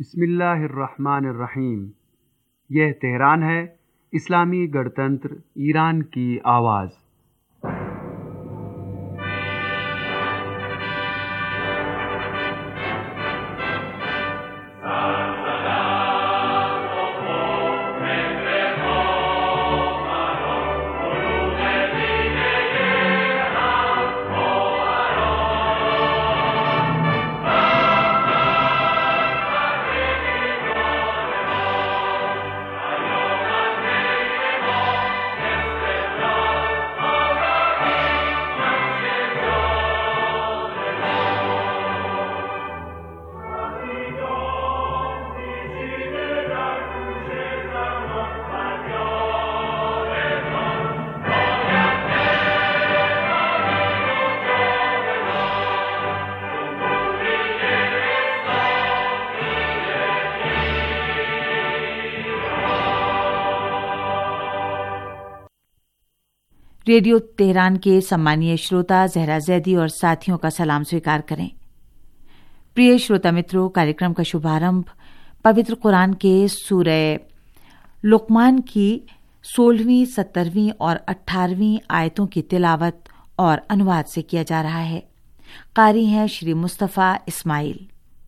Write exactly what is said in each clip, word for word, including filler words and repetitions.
बिस्मिल्लाहिर्रहमानिर्रहीम। यह तेहरान है, इस्लामी गणतंत्र ईरान की आवाज़। रेडियो तेहरान के सम्मानीय श्रोता जहरा जैदी और साथियों का सलाम स्वीकार करें। प्रिय श्रोता मित्रों, कार्यक्रम का शुभारंभ पवित्र कुरान के सूरह लुकमान की सोलहवीं, सत्तरवीं और अठारहवीं आयतों की तिलावत और अनुवाद से किया जा रहा है। कारी हैं श्री मुस्तफ़ा इस्माइल।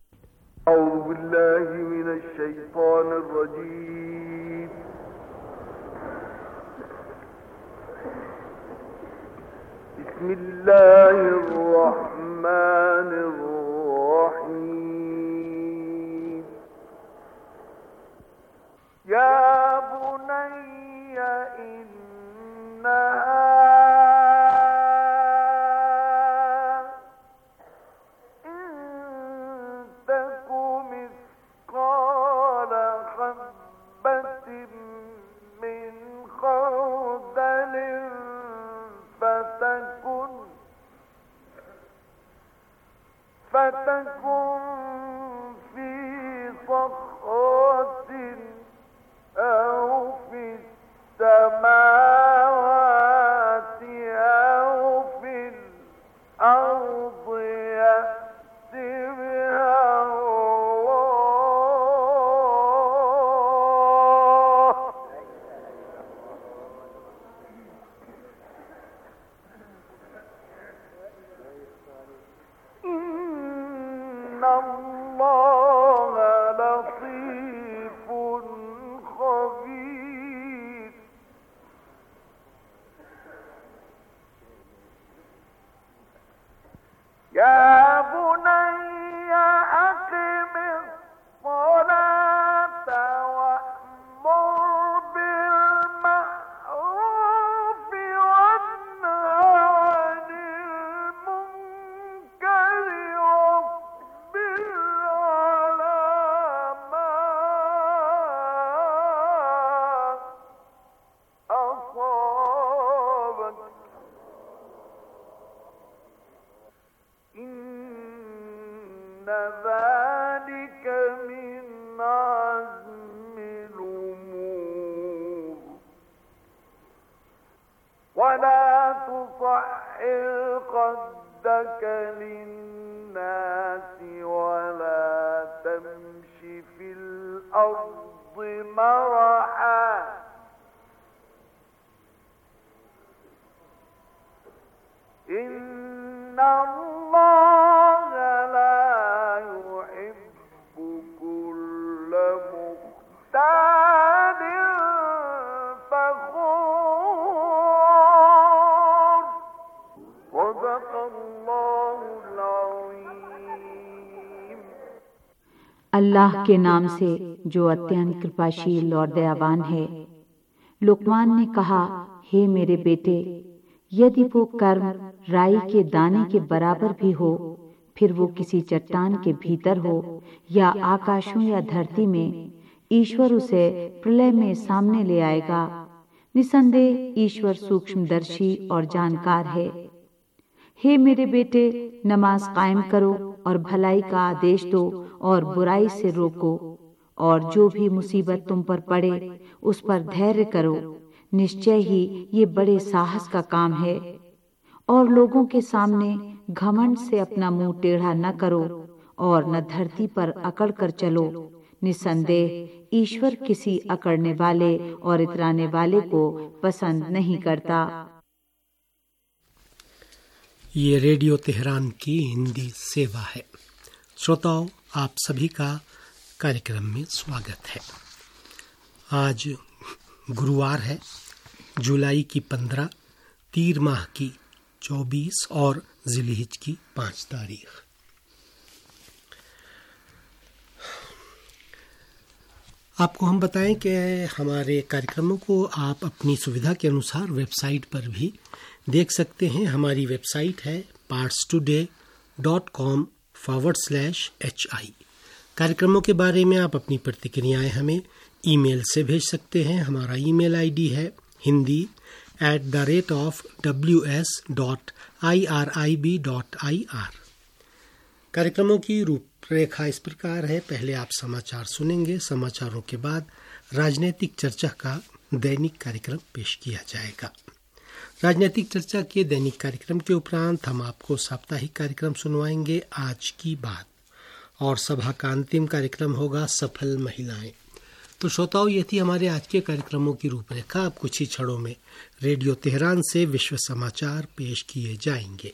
बिस्मिल्लाहिर्रहमानिर्रहीम। या बुनय्या इन्नहा فتكن في صخرة أو في السماوات أو في الأرض يأت بها الله إن الله لطيف خبير يا بني أقم الصلاة وأمر بالمعروف وانه عن المنكر واصبر على ما أصابك إن ذلك من عزم الأمور ولا تصعر خدك للناس ولا تمش في الأرض مرحا إن الله لا يحب كل مختال فخور صدق الله العظيم। अल्लाह के नाम से जो अत्यंत कृपाशील और दयावान है। लुकमान ने कहा, हे मेरे बेटे, यदि वो कर्म राई के दाने के बराबर भी हो, फिर वो किसी चट्टान के भीतर हो या आकाशों या धरती में, ईश्वर उसे प्रलय में सामने ले आएगा। निसंदेह ईश्वर सूक्ष्मदर्शी और जानकार है। हे मेरे बेटे, नमाज कायम करो और भलाई का आदेश दो और बुराई से रोको, और जो भी मुसीबत तुम पर पड़े उस पर धैर्य करो। निश्चय ही ये बड़े साहस का काम है। और लोगों के सामने घमंड से अपना मुंह टेढ़ा न करो और न धरती पर अकड़ कर चलो। निसंदेह ईश्वर किसी अकड़ने वाले और इतराने वाले को पसंद नहीं करता। ये रेडियो तेहरान की हिंदी सेवा है। श्रोताओं, आप सभी का कार्यक्रम में स्वागत है। आज गुरुवार है, जुलाई की पंद्रह, तीर माह की चौबीस और जिलहिज की पाँच तारीख। आपको हम बताएं कि हमारे कार्यक्रमों को आप अपनी सुविधा के अनुसार वेबसाइट पर भी देख सकते हैं। हमारी वेबसाइट है Pars Today dot com forward slash H I. कार्यक्रमों के बारे में आप अपनी प्रतिक्रियाएं हमें ईमेल से भेज सकते हैं। हमारा ईमेल आईडी है Hindi at the rate of W S dot I R I B dot I R. कार्यक्रमों की रूपरेखा इस प्रकार है। पहले आप समाचार सुनेंगे। समाचारों के बाद राजनीतिक चर्चा का दैनिक कार्यक्रम पेश किया जाएगा। राजनीतिक चर्चा के दैनिक कार्यक्रम के उपरांत हम आपको साप्ताहिक कार्यक्रम सुनवाएंगे, आज की बात, और सभा का अंतिम कार्यक्रम होगा सफल महिलाएं। तो श्रोताओं, ये थी हमारे आज के कार्यक्रमों की रूपरेखा। अब कुछ ही क्षणों में रेडियो तेहरान से विश्व समाचार पेश किए जाएंगे।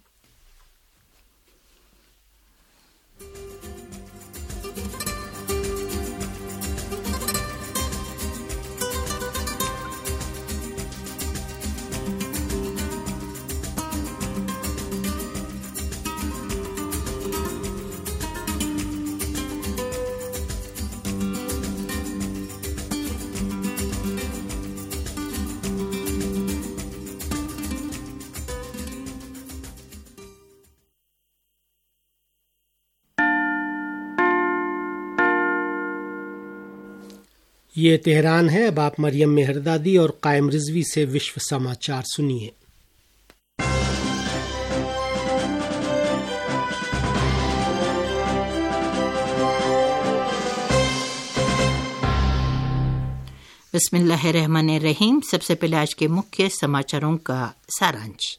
ये तेहरान है। अब आप मरियम मेहरदादी और कायम रिजवी से विश्व समाचार सुनिए। बिस्मिल्लाहिर्रहमानिर्रहीम। सबसे पहले आज के मुख्य समाचारों का सारांश।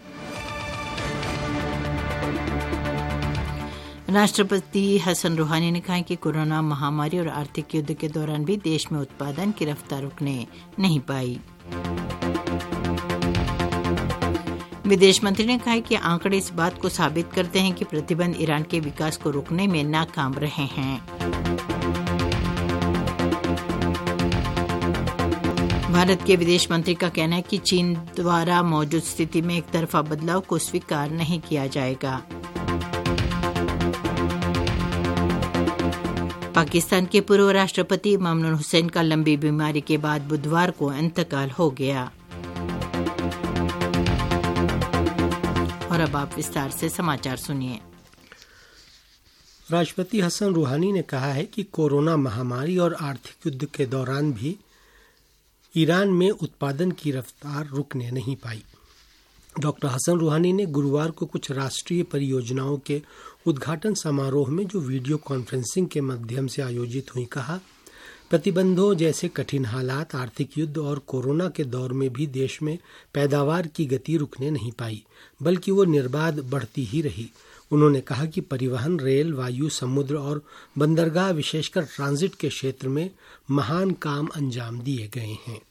राष्ट्रपति हसन रूहानी ने कहा है कि कोरोना महामारी और आर्थिक युद्ध के दौरान भी देश में उत्पादन की रफ्तार रुकने नहीं पाई। विदेश मंत्री ने कहा है कि आंकड़े इस बात को साबित करते हैं कि प्रतिबंध ईरान के विकास को रोकने में नाकाम रहे हैं। भारत के विदेश मंत्री का कहना है कि चीन द्वारा मौजूद स्थिति में एक तरफा बदलाव को स्वीकार नहीं किया जाएगा। पाकिस्तान के पूर्व राष्ट्रपति ममनून हुसैन का लंबी बीमारी के बाद बुधवार को इंतकाल हो गया। और अब आप विस्तार से समाचार सुनिए। राष्ट्रपति हसन रूहानी ने कहा है कि कोरोना महामारी और आर्थिक युद्ध के दौरान भी ईरान में उत्पादन की रफ्तार रुकने नहीं पाई। डॉक्टर हसन रूहानी ने गुरुवार को कुछ राष्ट्रीय परियोजनाओं के उद्घाटन समारोह में जो वीडियो कॉन्फ्रेंसिंग के माध्यम से आयोजित हुई कहा, प्रतिबंधों जैसे कठिन हालात, आर्थिक युद्ध और कोरोना के दौर में भी देश में पैदावार की गति रुकने नहीं पाई, बल्कि वो निर्बाध बढ़ती ही रही। उन्होंने कहा कि परिवहन, रेल, वायु, समुद्र और बंदरगाह, विशेषकर ट्रांजिट के क्षेत्र में महान काम अंजाम दिए गए हैं।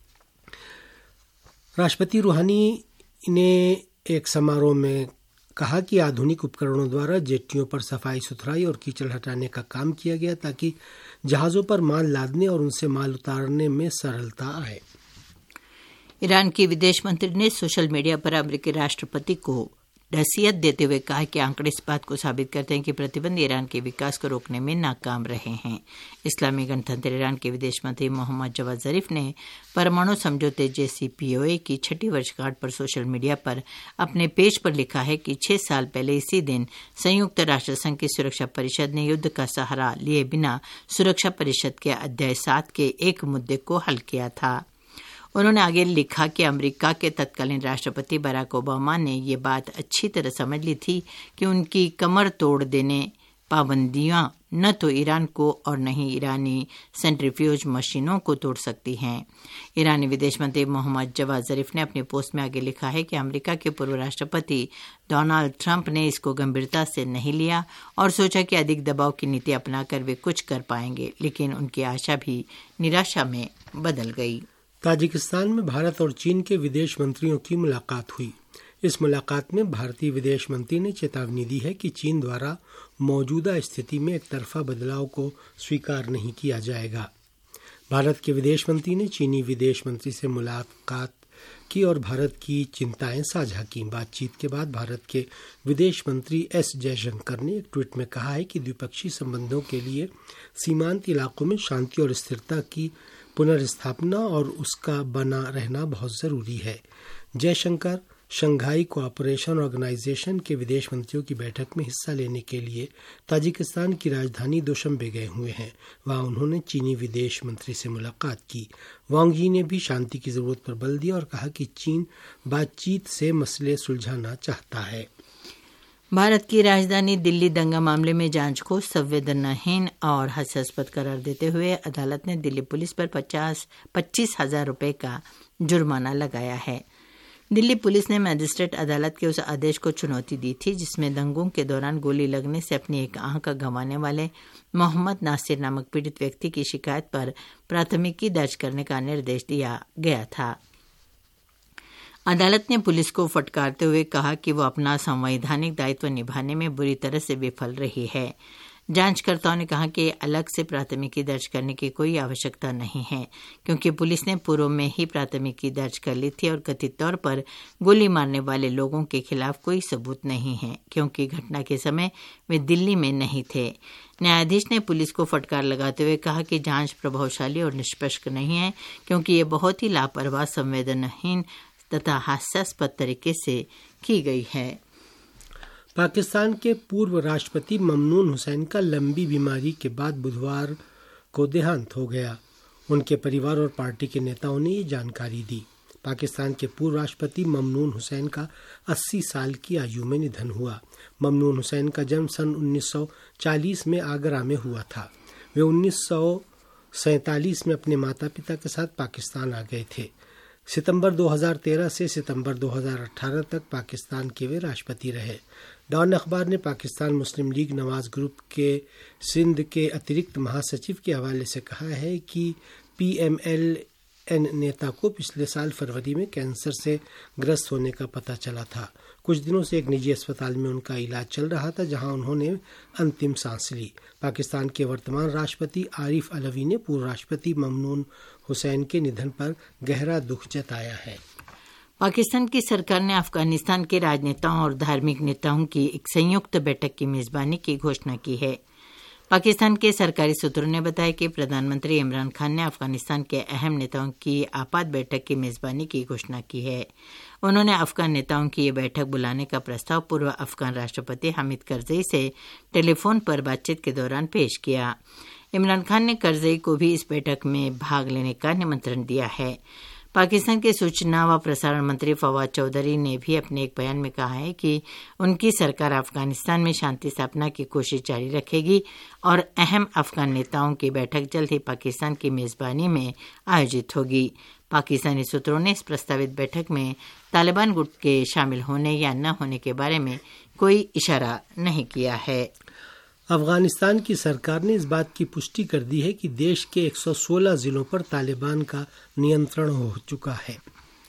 राष्ट्रपति रूहानी ने एक समारोह में कहा कि आधुनिक उपकरणों द्वारा जेट्टियों पर सफाई सुथराई और कीचड़ हटाने का काम किया गया ताकि जहाज़ों पर माल लादने और उनसे माल उतारने में सरलता आए। ईरान के विदेश मंत्री ने सोशल मीडिया पर अमेरिकी राष्ट्रपति को नसीहत देते हुए कहा कि आंकड़े इस बात को साबित करते हैं कि प्रतिबंध ईरान के विकास को रोकने में नाकाम रहे हैं। इस्लामी गणतंत्र ईरान के विदेश मंत्री मोहम्मद जवाद जरीफ ने परमाणु समझौते जे सी पी ओ ए की छठी वर्षगांठ पर सोशल मीडिया पर अपने पेज पर लिखा है कि छह साल पहले इसी दिन संयुक्त राष्ट्र संघ की सुरक्षा परिषद ने युद्ध का सहारा लिए बिना सुरक्षा परिषद के अध्याय सात के एक मुद्दे को हल किया था। उन्होंने आगे लिखा कि अमेरिका के तत्कालीन राष्ट्रपति बराक ओबामा ने ये बात अच्छी तरह समझ ली थी कि उनकी कमर तोड़ देने पाबंदियां न तो ईरान को और न ही ईरानी सेंट्रीफ्यूज मशीनों को तोड़ सकती हैं। ईरानी विदेश मंत्री मोहम्मद जवाद जरीफ ने अपने पोस्ट में आगे लिखा है कि अमेरिका के पूर्व राष्ट्रपति डोनाल्ड ट्रंप ने इसको गंभीरता से नहीं लिया और सोचा कि अधिक दबाव की नीति अपनाकर वे कुछ कर पाएंगे, लेकिन उनकी आशा भी निराशा में बदल गई। ताजिकिस्तान में भारत और चीन के विदेश मंत्रियों की मुलाकात हुई। इस मुलाकात में भारतीय विदेश मंत्री ने चेतावनी दी है कि चीन द्वारा मौजूदा स्थिति में एक तरफा बदलाव को स्वीकार नहीं किया जाएगा। भारत के विदेश मंत्री ने चीनी विदेश मंत्री से मुलाकात की और भारत की चिंताएं साझा की। बातचीत के बाद भारत के विदेश मंत्री एस जयशंकर ने एक ट्वीट में कहा है कि द्विपक्षीय संबंधों के लिए सीमांत इलाकों में शांति और स्थिरता की पुनर्स्थापना और उसका बना रहना बहुत जरूरी है। जयशंकर शंघाई कोऑपरेशन ऑर्गेनाइजेशन के विदेश मंत्रियों की बैठक में हिस्सा लेने के लिए ताजिकिस्तान की राजधानी दुशंबे गए हुए हैं। वहां उन्होंने चीनी विदेश मंत्री से मुलाकात की। वांग यी ने भी शांति की जरूरत पर बल दिया और कहा कि चीन बातचीत से मसले सुलझाना चाहता है। भारत की राजधानी दिल्ली दंगा मामले में जांच को संवेदनाहीन और हास्यास्पद करार देते हुए अदालत ने दिल्ली पुलिस पर पचास पच्चीस हजार रुपये का जुर्माना लगाया है। दिल्ली पुलिस ने मजिस्ट्रेट अदालत के उस आदेश को चुनौती दी थी जिसमें दंगों के दौरान गोली लगने से अपनी एक आंख गंवाने वाले मोहम्मद नासिर नामक पीड़ित व्यक्ति की शिकायत पर प्राथमिकी दर्ज करने का निर्देश दिया गया था। अदालत ने पुलिस को फटकारते हुए कहा कि वो अपना संवैधानिक दायित्व निभाने में बुरी तरह से विफल रही है। जांचकर्ताओं ने कहा कि अलग से प्राथमिकी दर्ज करने की कोई आवश्यकता नहीं है, क्योंकि पुलिस ने पूर्व में ही प्राथमिकी दर्ज कर ली थी और कथित तौर पर गोली मारने वाले लोगों के खिलाफ कोई सबूत नहीं है, क्योंकि घटना के समय वे दिल्ली में नहीं थे। न्यायाधीश ने पुलिस को फटकार लगाते हुए कहा कि जांच प्रभावशाली और निष्पक्ष नहीं है, क्योंकि ये बहुत ही लापरवाह, संवेदनहीन तथा हास्यास्पद तरीके से की गई है। पाकिस्तान के पूर्व राष्ट्रपति ममनून हुसैन का लंबी बीमारी के बाद बुधवार को देहांत हो गया। उनके परिवार और पार्टी के नेताओं ने ये जानकारी दी। पाकिस्तान के पूर्व राष्ट्रपति ममनून हुसैन का अस्सी साल की आयु में निधन हुआ। ममनून हुसैन का जन्म सन उन्नीस सौ चालीस में आगरा में हुआ था। वे उन्नीस सौ सैंतालीस में अपने माता पिता के साथ पाकिस्तान आ गए थे। सितंबर दो हज़ार तेरह से सितंबर दो हज़ार अठारह तक पाकिस्तान के वे राष्ट्रपति रहे। डॉन अखबार ने पाकिस्तान मुस्लिम लीग नवाज ग्रुप के सिंध के अतिरिक्त महासचिव के हवाले से कहा है कि पी एम एल एन नेता को पिछले साल फरवरी में कैंसर से ग्रस्त होने का पता चला था। कुछ दिनों से एक निजी अस्पताल में उनका इलाज चल रहा था, जहां उन्होंने अंतिम सांस ली। पाकिस्तान के वर्तमान राष्ट्रपति आरिफ अलवी ने पूर्व राष्ट्रपति ममनून हुसैन के निधन पर गहरा दुख जताया है। पाकिस्तान की सरकार ने अफगानिस्तान के राजनेताओं और धार्मिक नेताओं की एक संयुक्त बैठक की मेजबानी की घोषणा की है। पाकिस्तान के सरकारी सूत्रों ने बताया कि प्रधानमंत्री इमरान खान ने अफगानिस्तान के अहम नेताओं की आपात बैठक की मेजबानी की घोषणा की है। उन्होंने अफगान नेताओं की ये बैठक बुलाने का प्रस्ताव पूर्व अफगान राष्ट्रपति हामिद करजई से टेलीफोन पर बातचीत के दौरान पेश किया। इमरान खान ने करजई को भी इस बैठक में भाग लेने का निमंत्रण दिया है। पाकिस्तान के सूचना व प्रसारण मंत्री फवाद चौधरी ने भी अपने एक बयान में कहा है कि उनकी सरकार अफगानिस्तान में शांति स्थापना की कोशिश जारी रखेगी और अहम अफगान नेताओं की बैठक जल्द ही पाकिस्तान की मेजबानी में आयोजित होगी। पाकिस्तानी सूत्रों ने इस प्रस्तावित बैठक में तालिबान गुट के शामिल होने या न होने के बारे में कोई इशारा नहीं किया है। अफगानिस्तान की सरकार ने इस बात की पुष्टि कर दी है कि देश के एक सौ सोलह जिलों पर तालिबान का नियंत्रण हो चुका है।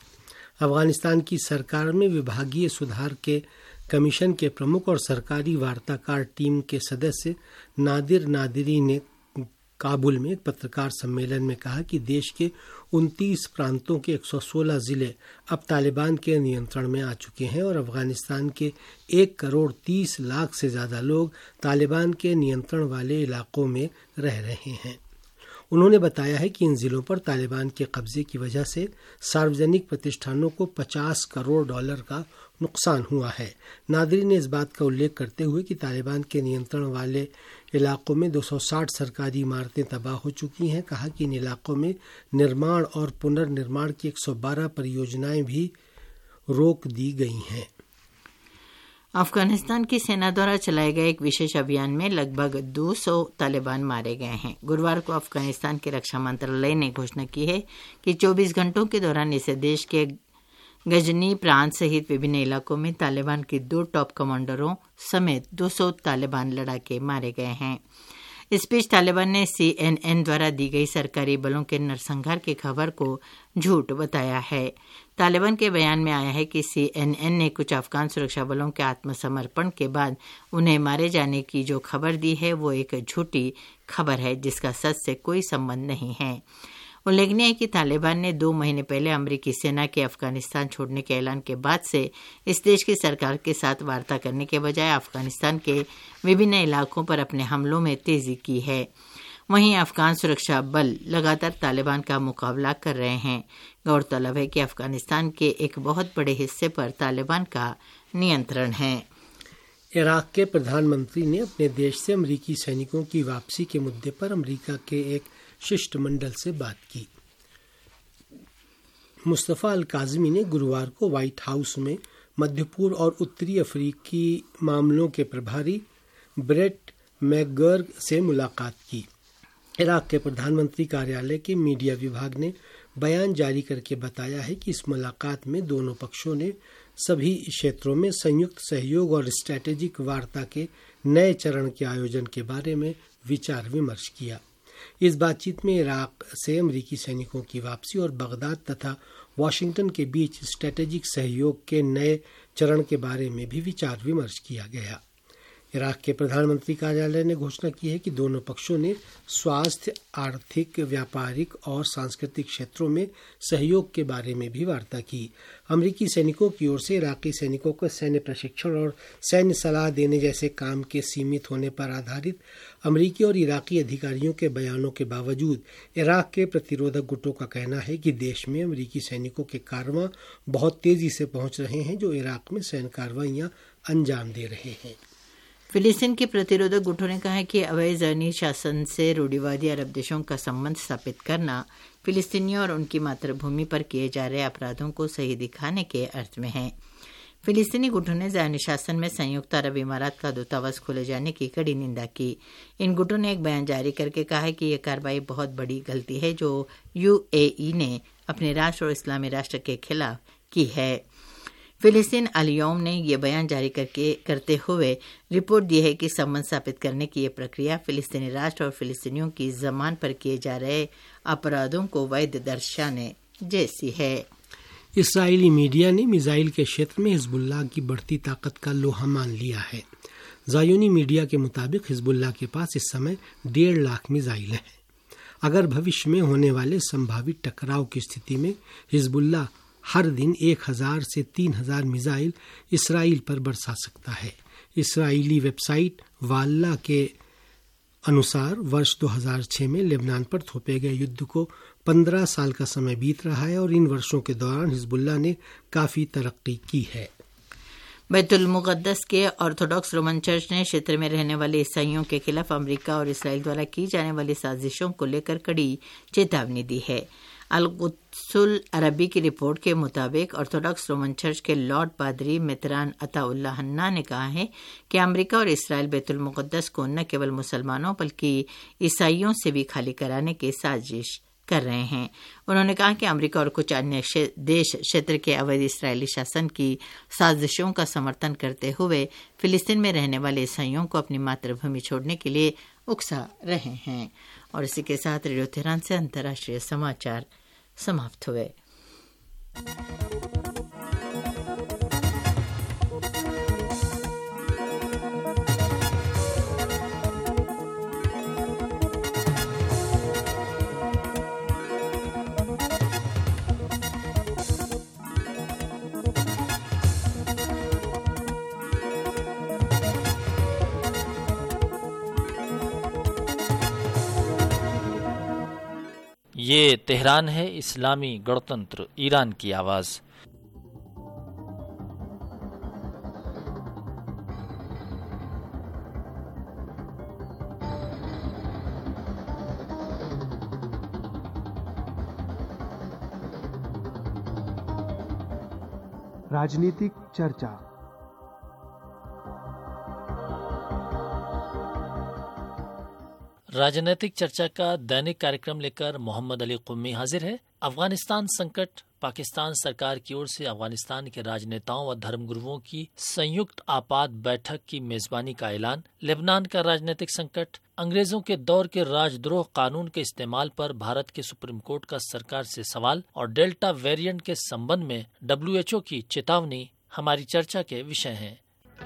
अफगानिस्तान की सरकार में विभागीय सुधार के कमीशन के प्रमुख और सरकारी वार्ताकार टीम के सदस्य नादिर नादिरी ने काबुल में एक पत्रकार सम्मेलन में कहा कि देश के उनतीस प्रांतों के एक सौ सोलह जिले अब तालिबान के नियंत्रण में आ चुके हैं और अफगानिस्तान के एक करोड़ तीस लाख से ज़्यादा लोग तालिबान के नियंत्रण वाले इलाकों में रह रहे हैं। उन्होंने बताया है कि इन जिलों पर तालिबान के कब्जे की वजह से सार्वजनिक प्रतिष्ठानों को पचास करोड़ डॉलर का नुकसान हुआ है। नादरी ने इस बात का उल्लेख करते हुए कि तालिबान के नियंत्रण वाले इलाकों में दो सौ साठ सरकारी इमारतें तबाह हो चुकी हैं, कहा कि इन इलाकों में निर्माण और पुनर्निर्माण की एक सौ बारह परियोजनाएं भी रोक दी गई हैं। अफगानिस्तान की सेना द्वारा चलाए गए एक विशेष अभियान में लगभग दो सौ तालिबान मारे गए हैं। गुरुवार को अफगानिस्तान के रक्षा मंत्रालय ने घोषणा की है कि चौबीस घंटों के दौरान इस देश के गजनी प्रांत सहित विभिन्न इलाकों में तालिबान के दो टॉप कमांडरों समेत दो सौ तालिबान लड़ाके मारे गए हैं। इस बीच तालिबान ने सी एन एन द्वारा दी गई सरकारी बलों के नरसंहार की खबर को झूठ बताया है। तालिबान के बयान में आया है कि सी एन एन ने कुछ अफगान सुरक्षा बलों के आत्मसमर्पण के बाद उन्हें मारे जाने की जो खबर दी है वो एक झूठी खबर है जिसका सच से कोई संबंध नहीं है। उल्लेखनीय है कि तालिबान ने दो महीने पहले अमेरिकी सेना के अफगानिस्तान छोड़ने के ऐलान के बाद से इस देश की सरकार के साथ वार्ता करने के बजाय अफगानिस्तान के विभिन्न इलाकों पर अपने हमलों में तेजी की है। वहीं अफगान सुरक्षा बल लगातार तालिबान का मुकाबला कर रहे हैं। गौरतलब है कि अफगानिस्तान के एक बहुत बड़े हिस्से पर तालिबान का नियंत्रण है। इराक के प्रधानमंत्री ने अपने देश से अमेरिकी सैनिकों की वापसी के मुद्दे पर अमेरिका के एक शिष्टमंडल से बात की। मुस्तफा अल काज़मी ने गुरुवार को व्हाइट हाउस में मध्य पूर्व और उत्तरी अफ्रीकी मामलों के प्रभारी ब्रेट मैकगर्ग से मुलाकात की। इराक के प्रधानमंत्री कार्यालय के मीडिया विभाग ने बयान जारी करके बताया है कि इस मुलाकात में दोनों पक्षों ने सभी क्षेत्रों में संयुक्त सहयोग और स्ट्रैटेजिक वार्ता के नए चरण के आयोजन के बारे में विचार विमर्श किया। इस बातचीत में इराक से अमेरिकी सैनिकों की वापसी और बगदाद तथा वॉशिंगटन के बीच स्ट्रैटेजिक सहयोग के नए चरण के बारे में भी विचार विमर्श किया गया। इराक के प्रधानमंत्री कार्यालय ने घोषणा की है कि दोनों पक्षों ने स्वास्थ्य, आर्थिक, व्यापारिक और सांस्कृतिक क्षेत्रों में सहयोग के बारे में भी वार्ता की। अमेरिकी सैनिकों की ओर से इराकी सैनिकों को सैन्य प्रशिक्षण और सैन्य सलाह देने जैसे काम के सीमित होने पर आधारित अमेरिकी और इराकी अधिकारियों के बयानों के बावजूद इराक के प्रतिरोधक गुटों का कहना है कि देश में अमेरिकी सैनिकों के कारवां बहुत तेजी से पहुंच रहे हैं जो इराक में सैन्य कार्रवाइयां अंजाम दे रहे हैं। फिलिस्तीन के प्रतिरोधक गुटों ने कहा है कि अवैध ज़रनी शासन से रूढ़िवादी अरब देशों का संबंध स्थापित करना फिलिस्तीनियों और उनकी मातृभूमि पर किए जा रहे अपराधों को सही दिखाने के अर्थ में है। फिलिस्तीनी गुटों ने ज़रनी शासन में संयुक्त अरब इमारात का दूतावास खोले जाने की कड़ी निंदा की। इन गुटों ने एक बयान जारी करके कहा है कि यह कार्रवाई बहुत बड़ी गलती है जो यूएई ने अपने राष्ट्र और इस्लामी राष्ट्र के खिलाफ की है। फिलिस्तीन अल यौम ने यह बयान जारी करके करते हुए रिपोर्ट दी है कि संबंध स्थापित करने की यह प्रक्रिया फिलिस्तीनी राष्ट्र और फिलिस्तीनियों की जमान पर किए जा रहे अपराधों को वैध दर्शाने जैसी है। इस्राएली मीडिया ने मिसाइल के क्षेत्र में हिजबुल्लाह की बढ़ती ताकत का लोहा मान लिया है। ज़ायोनी मीडिया के मुताबिक हिजबुल्लाह के पास इस समय डेढ़ लाख मिसाइल हैं। अगर भविष्य में होने वाले संभावित टकराव की स्थिति में हिजबुल्लाह हर दिन एक हजार से तीन हजार मिसाइल इसराइल पर बरसा सकता है। इसराइली वेबसाइट वाल्ला के अनुसार वर्ष दो हज़ार छह में लेबनान पर थोपे गए युद्ध को पंद्रह साल का समय बीत रहा है और इन वर्षों के दौरान हिजबुल्लाह ने काफी तरक्की की है। बैतुल मुक़द्दस के ऑर्थोडॉक्स रोमन चर्च ने क्षेत्र में रहने वाले ईसाइयों के खिलाफ अमेरिका और इसराइल द्वारा की जाने वाली साजिशों को लेकर कड़ी चेतावनी दी है। अल-कुद्सुल अरबी की रिपोर्ट के मुताबिक ऑर्थोडॉक्स रोमन चर्च के लॉर्ड पादरी मेतरान अताउल्लाह हन्ना ने कहा है कि अमेरिका और इसराइल बैतुल मुक़द्दस को न केवल मुसलमानों बल्कि ईसाइयों से भी खाली कराने की साजिश कर रहे हैं। उन्होंने कहा कि अमेरिका और कुछ अन्य देश क्षेत्र के अवैध इसराइली शासन की साजिशों का समर्थन करते हुए फिलिस्तीन में रहने वाले ईसाइयों को अपनी मातृभूमि छोड़ने के लिए उकसा रहे हैं। और इसी के साथ रेडियो तेहरान से अंतर्राष्ट्रीय समाचार समाप्त हुए। ये तेहरान है, इस्लामी गणतंत्र ईरान की आवाज़। राजनीतिक चर्चा। राजनीतिक चर्चा का दैनिक कार्यक्रम लेकर मोहम्मद अली कुम्मी हाजिर है। अफगानिस्तान संकट। पाकिस्तान सरकार की ओर से अफगानिस्तान के राजनेताओं व धर्मगुरुओं की संयुक्त आपात बैठक की मेजबानी का ऐलान। लेबनान का राजनीतिक संकट। अंग्रेजों के दौर के राजद्रोह कानून के इस्तेमाल पर भारत के सुप्रीम कोर्ट का सरकार से सवाल और डेल्टा वेरिएंट के संबंध में डब्ल्यू एच ओ की चेतावनी हमारी चर्चा के विषय हैं।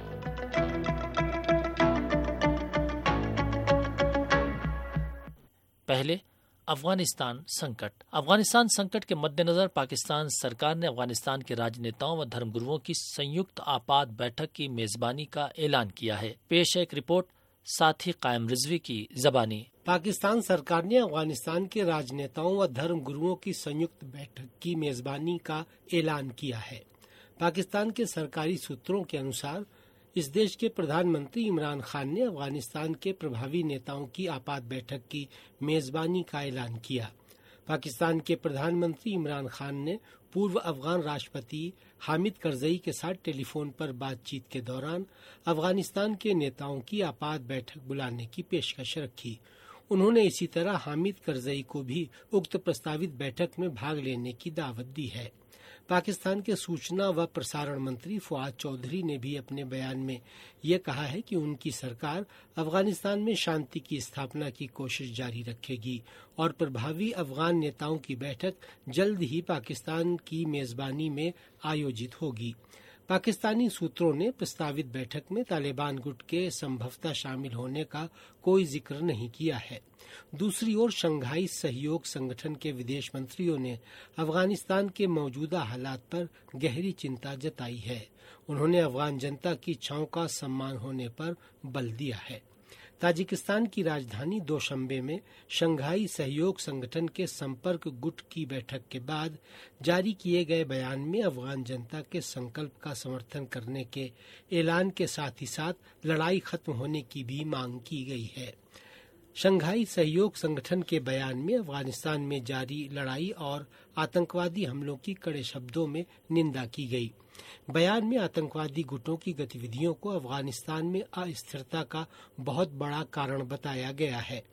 पहले अफगानिस्तान संकट। अफगानिस्तान संकट के मद्देनजर पाकिस्तान सरकार ने अफगानिस्तान के राजनेताओं व धर्मगुरुओं की संयुक्त आपात बैठक की मेजबानी का ऐलान किया है। पेश है एक रिपोर्ट साथी कायम रिजवी की जबानी। पाकिस्तान सरकार ने अफगानिस्तान के राजनेताओं व धर्मगुरुओं की संयुक्त बैठक की मेजबानी का ऐलान किया है। पाकिस्तान के सरकारी सूत्रों के अनुसार इस देश के प्रधानमंत्री इमरान खान ने अफगानिस्तान के प्रभावी नेताओं की आपात बैठक की मेजबानी का ऐलान किया। पाकिस्तान के प्रधानमंत्री इमरान खान ने पूर्व अफगान राष्ट्रपति हामिद करजई के साथ टेलीफोन पर बातचीत के दौरान अफगानिस्तान के नेताओं की आपात बैठक बुलाने की पेशकश रखी। उन्होंने इसी तरह हामिद करजई को भी उक्त प्रस्तावित बैठक में भाग लेने की दावत दी है। पाकिस्तान के सूचना व प्रसारण मंत्री फवाद चौधरी ने भी अपने बयान में ये कहा है कि उनकी सरकार अफगानिस्तान में शांति की स्थापना की कोशिश जारी रखेगी और प्रभावी अफगान नेताओं की बैठक जल्द ही पाकिस्तान की मेजबानी में आयोजित होगी। पाकिस्तानी सूत्रों ने प्रस्तावित बैठक में तालिबान गुट के संभवतः शामिल होने का कोई जिक्र नहीं किया है। दूसरी ओर शंघाई सहयोग संगठन के विदेश मंत्रियों ने अफगानिस्तान के मौजूदा हालात पर गहरी चिंता जताई है। उन्होंने अफगान जनता की इच्छाओं का सम्मान होने पर बल दिया है। ताजिकिस्तान की राजधानी दोशंबे में शंघाई सहयोग संगठन के संपर्क गुट की बैठक के बाद जारी किए गए बयान में अफगान जनता के संकल्प का समर्थन करने के ऐलान के साथ ही साथ लड़ाई खत्म होने की भी मांग की गई है। शंघाई सहयोग संगठन के बयान में अफगानिस्तान में जारी लड़ाई और आतंकवादी हमलों की कड़े शब्दों में निंदा की गई। बयान में आतंकवादी गुटों की गतिविधियों को अफगानिस्तान में अस्थिरता का बहुत बड़ा कारण बताया गया है।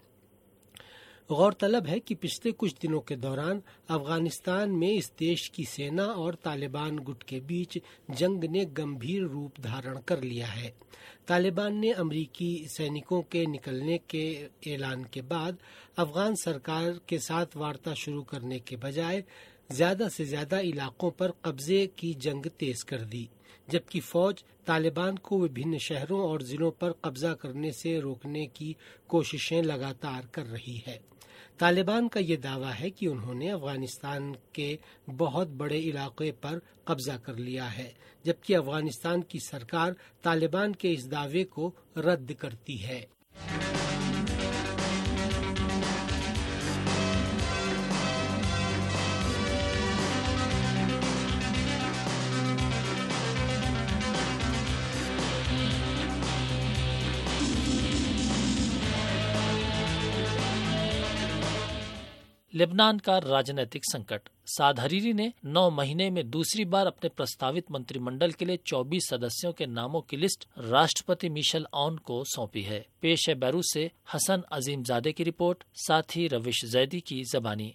गौरतलब है कि पिछले कुछ दिनों के दौरान अफगानिस्तान में इस देश की सेना और तालिबान गुट के बीच जंग ने गंभीर रूप धारण कर लिया है। तालिबान ने अमेरिकी सैनिकों के निकलने के ऐलान के बाद अफगान सरकार के साथ वार्ता शुरू करने के बजाय ज्यादा से ज्यादा इलाकों पर कब्जे की जंग तेज कर दी, जबकि फौज तालिबान को विभिन्न शहरों और जिलों पर कब्जा करने से रोकने की कोशिशें लगातार कर रही है। तालिबान का ये दावा है कि उन्होंने अफगानिस्तान के बहुत बड़े इलाके पर कब्जा कर लिया है, जबकि अफगानिस्तान की सरकार तालिबान के इस दावे को रद्द करती है। लेबनान का राजनीतिक संकट। साद हरीरी ने नौ महीने में दूसरी बार अपने प्रस्तावित मंत्रिमंडल के लिए चौबीस सदस्यों के नामों की लिस्ट राष्ट्रपति मिशेल ऑन को सौंपी है। पेश है बैरूत से हसन अजीमजादे की रिपोर्ट, साथ ही रविश जैदी की जबानी।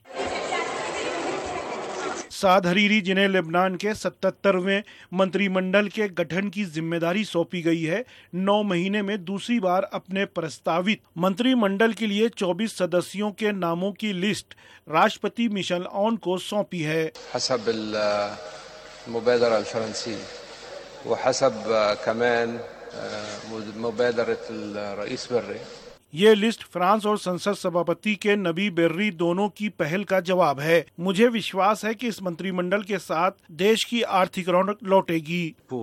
साद हरीरी, जिन्हें लेबनान के सतहत्तरवें मंत्रिमंडल के गठन की जिम्मेदारी सौंपी गई है, नौ महीने में दूसरी बार अपने प्रस्तावित मंत्रिमंडल के लिए चौबीस सदस्यों के नामों की लिस्ट राष्ट्रपति मिशेल ऑन को सौंपी है। हसब मुबादरा फ्रांसी व हसब कमान मुबादरत रईस बर्रे। ये लिस्ट फ्रांस और संसद सभापति के नबी बेर्री दोनों की पहल का जवाब है। मुझे विश्वास है कि इस मंत्रिमंडल के साथ देश की आर्थिक रौनक लौटेगी।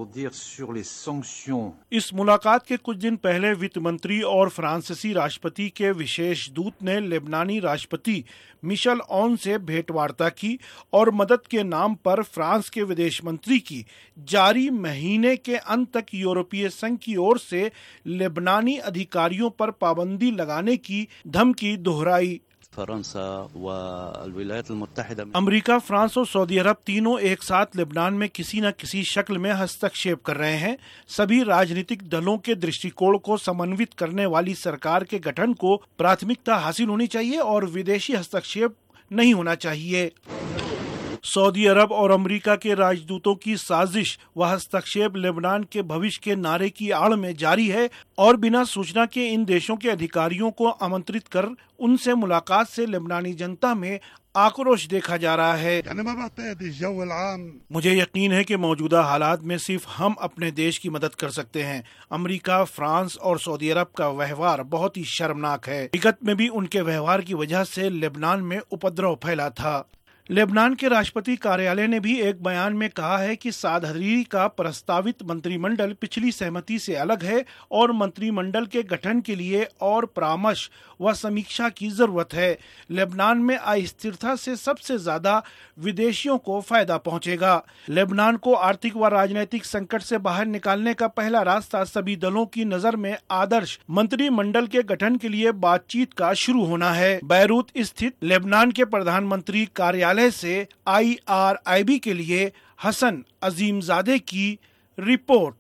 इस मुलाकात के कुछ दिन पहले वित्त मंत्री और फ्रांसीसी राष्ट्रपति के विशेष दूत ने लेबनानी राष्ट्रपति मिशेल ऑन से भेंटवार्ता की और मदद के नाम पर फ्रांस के विदेश मंत्री की जारी महीने के अंत तक यूरोपीय संघ की ओर से लेबनानी अधिकारियों पर पाबंदी लगाने की धमकी दोहराई। अमेरिका, फ्रांस और सऊदी अरब तीनों एक साथ लेबनान में किसी न किसी शक्ल में हस्तक्षेप कर रहे हैं। सभी राजनीतिक दलों के दृष्टिकोण को समन्वित करने वाली सरकार के गठन को प्राथमिकता हासिल होनी चाहिए और विदेशी हस्तक्षेप नहीं होना चाहिए। सऊदी अरब और अमेरिका के राजदूतों की साजिश व हस्तक्षेप लेबनान के भविष्य के नारे की आड़ में जारी है और बिना सूचना के इन देशों के अधिकारियों को आमंत्रित कर उनसे मुलाकात से लेबनानी जनता में आक्रोश देखा जा रहा है। मुझे यकीन है कि मौजूदा हालात में सिर्फ हम अपने देश की मदद कर सकते हैं। अमेरिका, फ्रांस और सऊदी अरब का व्यवहार बहुत ही शर्मनाक है। विगत में भी उनके व्यवहार की वजह से लेबनान में उपद्रव फैला था। लेबनान के राष्ट्रपति कार्यालय ने भी एक बयान में कहा है कि साद हरीरी का प्रस्तावित मंत्रिमंडल पिछली सहमति से अलग है और मंत्रिमंडल के गठन के लिए और परामर्श व समीक्षा की जरूरत है। लेबनान में अस्थिरता से सबसे ज्यादा विदेशियों को फायदा पहुंचेगा। लेबनान को आर्थिक व राजनीतिक संकट से बाहर निकालने का पहला रास्ता सभी दलों की नजर में आदर्श मंत्रिमंडल के गठन के लिए बातचीत का शुरू होना है। बैरूत स्थित लेबनान के प्रधानमंत्री कार्यालय से आई आर आई बी के लिए हसन अजीमजादे की रिपोर्ट।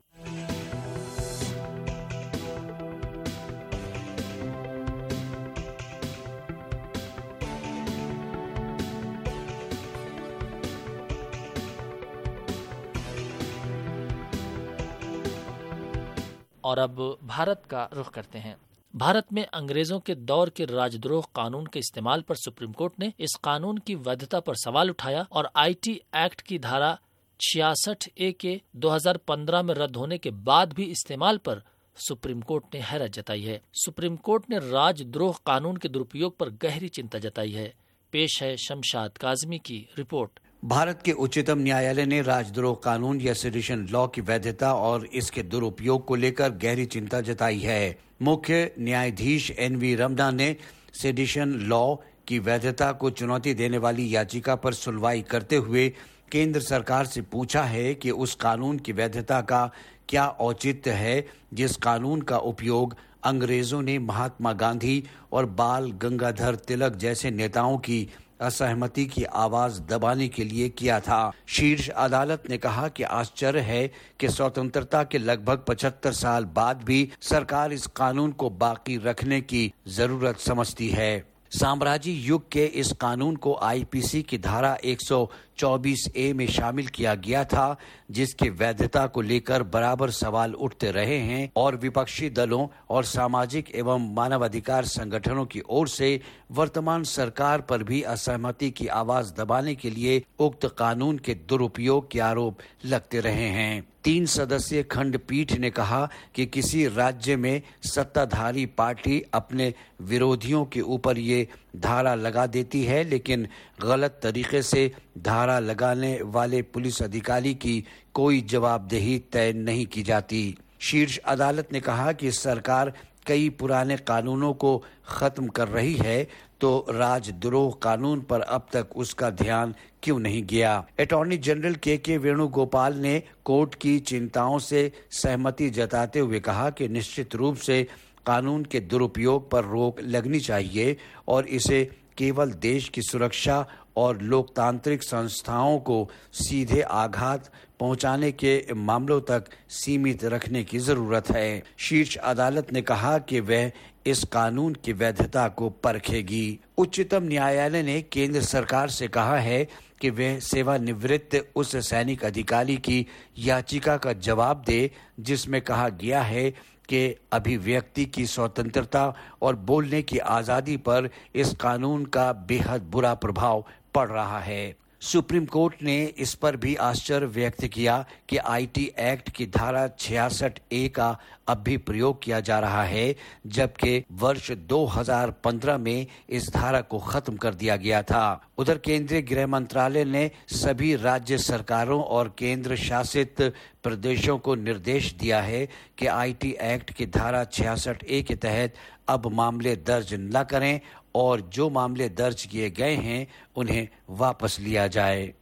और अब भारत का रुख करते हैं। भारत में अंग्रेजों के दौर के राजद्रोह कानून के इस्तेमाल पर सुप्रीम कोर्ट ने इस कानून की वैधता पर सवाल उठाया और आईटी एक्ट की धारा छियासठ ए के दो हज़ार पंद्रह में रद्द होने के बाद भी इस्तेमाल पर सुप्रीम कोर्ट ने हैरत जताई है। सुप्रीम कोर्ट ने राजद्रोह कानून के दुरुपयोग पर गहरी चिंता जताई है। पेश है शमशाद काजमी की रिपोर्ट। भारत के उच्चतम न्यायालय ने राजद्रोह कानून या सेडिशन लॉ की वैधता और इसके दुरुपयोग को लेकर गहरी चिंता जताई है। मुख्य न्यायाधीश एन वी रमना ने सेडिशन लॉ की वैधता को चुनौती देने वाली याचिका पर सुनवाई करते हुए केंद्र सरकार से पूछा है कि उस कानून की वैधता का क्या औचित्य है जिस कानून का उपयोग अंग्रेजों ने महात्मा गांधी और बाल गंगाधर तिलक जैसे नेताओं की असहमति की आवाज दबाने के लिए किया था। शीर्ष अदालत ने कहा कि आश्चर्य है कि स्वतंत्रता के लगभग पचहत्तर साल बाद भी सरकार इस कानून को बाकी रखने की जरूरत समझती है। साम्राज्य युग के इस कानून को आई पी सी की धारा एक सौ चौबीस ए में शामिल किया गया था, जिसकी वैधता को लेकर बराबर सवाल उठते रहे हैं और विपक्षी दलों और सामाजिक एवं मानवाधिकार संगठनों की ओर से वर्तमान सरकार पर भी असहमति की आवाज दबाने के लिए उक्त कानून के दुरुपयोग के आरोप लगते रहे हैं। तीन सदस्यीय खंडपीठ ने कहा कि किसी राज्य में सत्ताधारी पार्टी अपने विरोधियों के ऊपर ये धारा लगा देती है, लेकिन गलत तरीके से धारा लगाने वाले पुलिस अधिकारी की कोई जवाबदेही तय नहीं की जाती। शीर्ष अदालत ने कहा कि सरकार कई पुराने कानूनों को खत्म कर रही है, तो राजद्रोह कानून पर अब तक उसका ध्यान क्यों नहीं गया। अटॉर्नी जनरल के के वेणुगोपाल ने कोर्ट की चिंताओं से सहमति जताते हुए कहा कि निश्चित रूप से कानून के दुरुपयोग पर रोक लगनी चाहिए और इसे केवल देश की सुरक्षा और लोकतांत्रिक संस्थाओं को सीधे आघात पहुंचाने के मामलों तक सीमित रखने की जरूरत है। शीर्ष अदालत ने कहा कि वह इस कानून की वैधता को परखेगी। उच्चतम न्यायालय ने केंद्र सरकार से कहा है कि वह सेवानिवृत्त उस सैनिक अधिकारी की याचिका का जवाब दे जिसमें कहा गया है कि अभिव्यक्ति की स्वतंत्रता और बोलने की आजादी पर इस कानून का बेहद बुरा प्रभाव पड़ रहा है। सुप्रीम कोर्ट ने इस पर भी आश्चर्य व्यक्त किया कि आईटी एक्ट की धारा छियासठ ए का अब भी प्रयोग किया जा रहा है, जबकि वर्ष दो हज़ार पंद्रह में इस धारा को खत्म कर दिया गया था। उधर केंद्रीय गृह मंत्रालय ने सभी राज्य सरकारों और केंद्र शासित प्रदेशों को निर्देश दिया है कि आईटी एक्ट की धारा छियासठ ए के तहत अब मामले दर्ज न करें और जो मामले दर्ज किए गए हैं उन्हें वापस लिया जाए।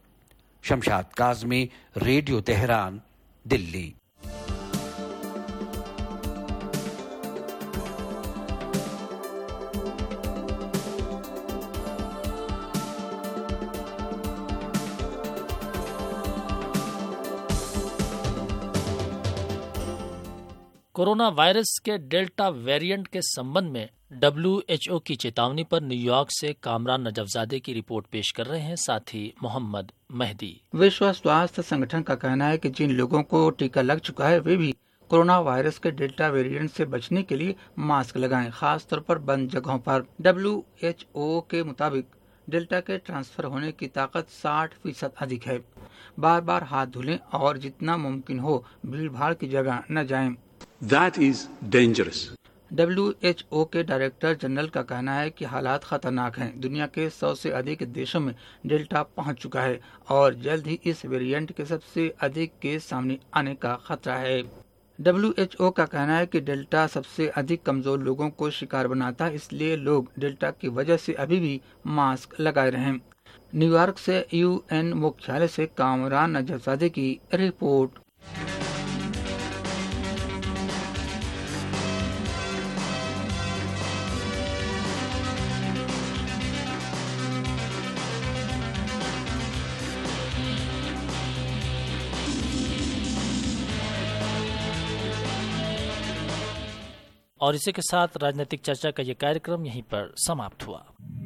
Shamshad Kazmi, radio Tehran, Delhi. Corona virus के डेल्टा वेरिएंट के संबंध में डब्ल्यू एच ओ की चेतावनी पर न्यूयॉर्क से कामरान नजफजादे की रिपोर्ट पेश कर रहे हैं साथी मोहम्मद मेहदी। विश्व स्वास्थ्य संगठन का कहना है कि जिन लोगों को टीका लग चुका है वे भी कोरोना वायरस के डेल्टा वेरिएंट से बचने के लिए मास्क लगाएं, खास तौर पर बंद जगहों पर। डब्ल्यू एच ओ के मुताबिक डेल्टा के ट्रांसफर होने की ताकत साठ फीसद अधिक है। बार बार हाथ धुलें और जितना मुमकिन हो भीड़ भाड़ की जगह न जाएं। That is dangerous. W H O के डायरेक्टर जनरल का कहना है कि हालात खतरनाक हैं। दुनिया के सौ से अधिक देशों में डेल्टा पहुंच चुका है और जल्द ही इस वेरिएंट के सबसे अधिक केस सामने आने का खतरा है। डब्ल्यू एच ओ का कहना है कि डेल्टा सबसे अधिक कमजोर लोगों को शिकार बनाता है, इसलिए लोग डेल्टा की वजह से अभी भी मास्क लगाए रहें। न्यूयॉर्क से यू एन मुख्यालय से कामरान नजफजादे की रिपोर्ट। और इसी के साथ राजनीतिक चर्चा का ये कार्यक्रम यहीं पर समाप्त हुआ।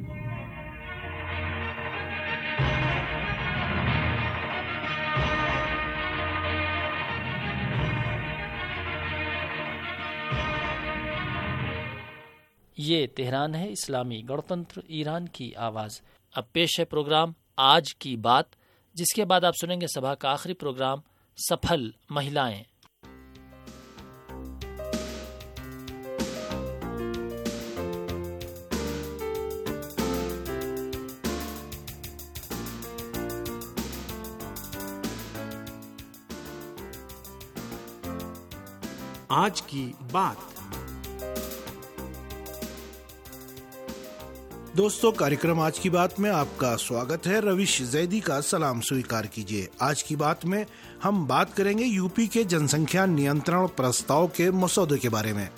ये तेहरान है, इस्लामी गणतंत्र ईरान की आवाज। अब पेश है प्रोग्राम आज की बात, जिसके बाद आप सुनेंगे सभा का आखिरी प्रोग्राम सफल महिलाएं। आज की बात। दोस्तों, कार्यक्रम आज की बात में आपका स्वागत है। रविश जैदी का सलाम स्वीकार कीजिए। आज की बात में हम बात करेंगे यूपी के जनसंख्या नियंत्रण प्रस्ताव के मसौदे के बारे में।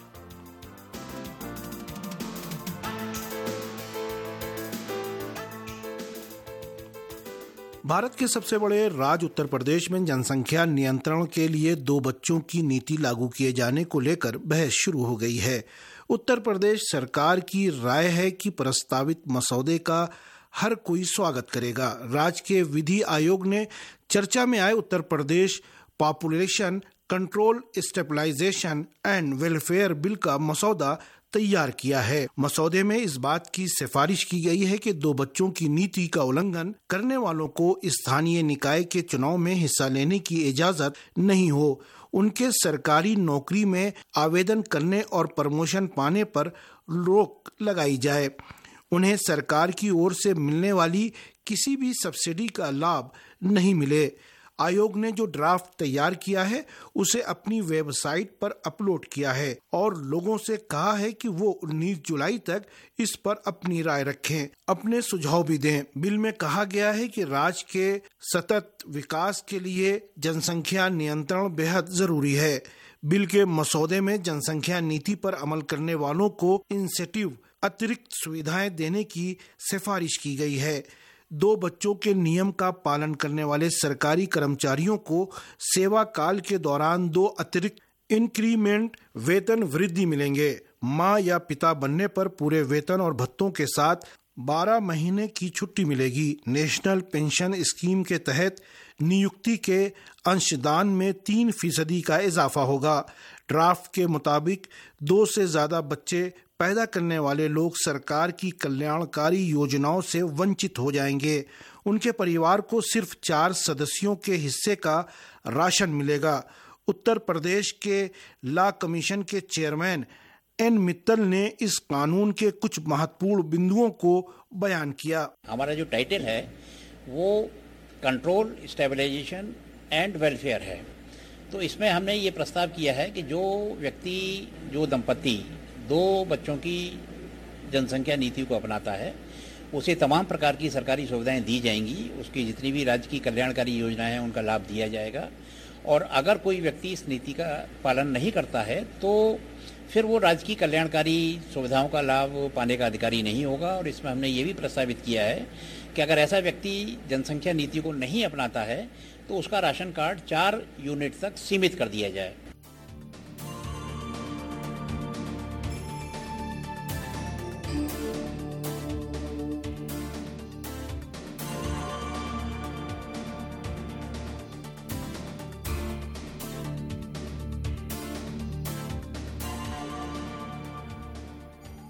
भारत के सबसे बड़े राज्य उत्तर प्रदेश में जनसंख्या नियंत्रण के लिए दो बच्चों की नीति लागू किए जाने को लेकर बहस शुरू हो गई है। उत्तर प्रदेश सरकार की राय है कि प्रस्तावित मसौदे का हर कोई स्वागत करेगा। राज्य के विधि आयोग ने चर्चा में आए Uttar Pradesh population control stabilisation and welfare bill का मसौदा तैयार किया है। मसौदे में इस बात की सिफारिश की गई है कि दो बच्चों की नीति का उल्लंघन करने वालों को स्थानीय निकाय के चुनाव में हिस्सा लेने की इजाजत नहीं हो। उनके सरकारी नौकरी में आवेदन करने और प्रमोशन पाने पर रोक लगाई जाए। उन्हें सरकार की ओर से मिलने वाली किसी भी सब्सिडी का लाभ नहीं मिले। आयोग ने जो ड्राफ्ट तैयार किया है उसे अपनी वेबसाइट पर अपलोड किया है और लोगों से कहा है कि वो उन्नीस जुलाई तक इस पर अपनी राय रखें, अपने सुझाव भी दें। बिल में कहा गया है कि राज्य के सतत विकास के लिए जनसंख्या नियंत्रण बेहद जरूरी है। बिल के मसौदे में जनसंख्या नीति पर अमल करने वालों को इंसेंटिव अतिरिक्त सुविधाएं देने की सिफारिश की गई है। दो बच्चों के नियम का पालन करने वाले सरकारी कर्मचारियों को सेवा काल के दौरान दो अतिरिक्त इंक्रीमेंट वेतन वृद्धि मिलेंगे। मां या पिता बनने पर पूरे वेतन और भत्तों के साथ बारह महीने की छुट्टी मिलेगी। नेशनल पेंशन स्कीम के तहत नियुक्ति के अंशदान में तीन फीसदी का इजाफा होगा। ड्राफ्ट के मुताबिक दो से ज्यादा बच्चे पैदा करने वाले लोग सरकार की कल्याणकारी योजनाओं से वंचित हो जाएंगे। उनके परिवार को सिर्फ चार सदस्यों के हिस्से का राशन मिलेगा। उत्तर प्रदेश के लॉ कमीशन के चेयरमैन एन मित्तल ने इस कानून के कुछ महत्वपूर्ण बिंदुओं को बयान किया। हमारा जो टाइटल है वो कंट्रोल स्टेबलाइजेशन एंड वेलफेयर है। तो इसमें हमने ये प्रस्ताव किया है कि जो व्यक्ति, जो दंपति दो बच्चों की जनसंख्या नीति को अपनाता है उसे तमाम प्रकार की सरकारी सुविधाएं दी जाएंगी। उसकी जितनी भी राज्य की कल्याणकारी योजनाएं हैं उनका लाभ दिया जाएगा। और अगर कोई व्यक्ति इस नीति का पालन नहीं करता है तो फिर वो राज्य की कल्याणकारी सुविधाओं का लाभ पाने का अधिकारी नहीं होगा। और इसमें हमने ये भी प्रस्तावित किया है कि अगर ऐसा व्यक्ति जनसंख्या नीति को नहीं अपनाता है तो उसका राशन कार्ड चार यूनिट तक सीमित कर दिया जाए।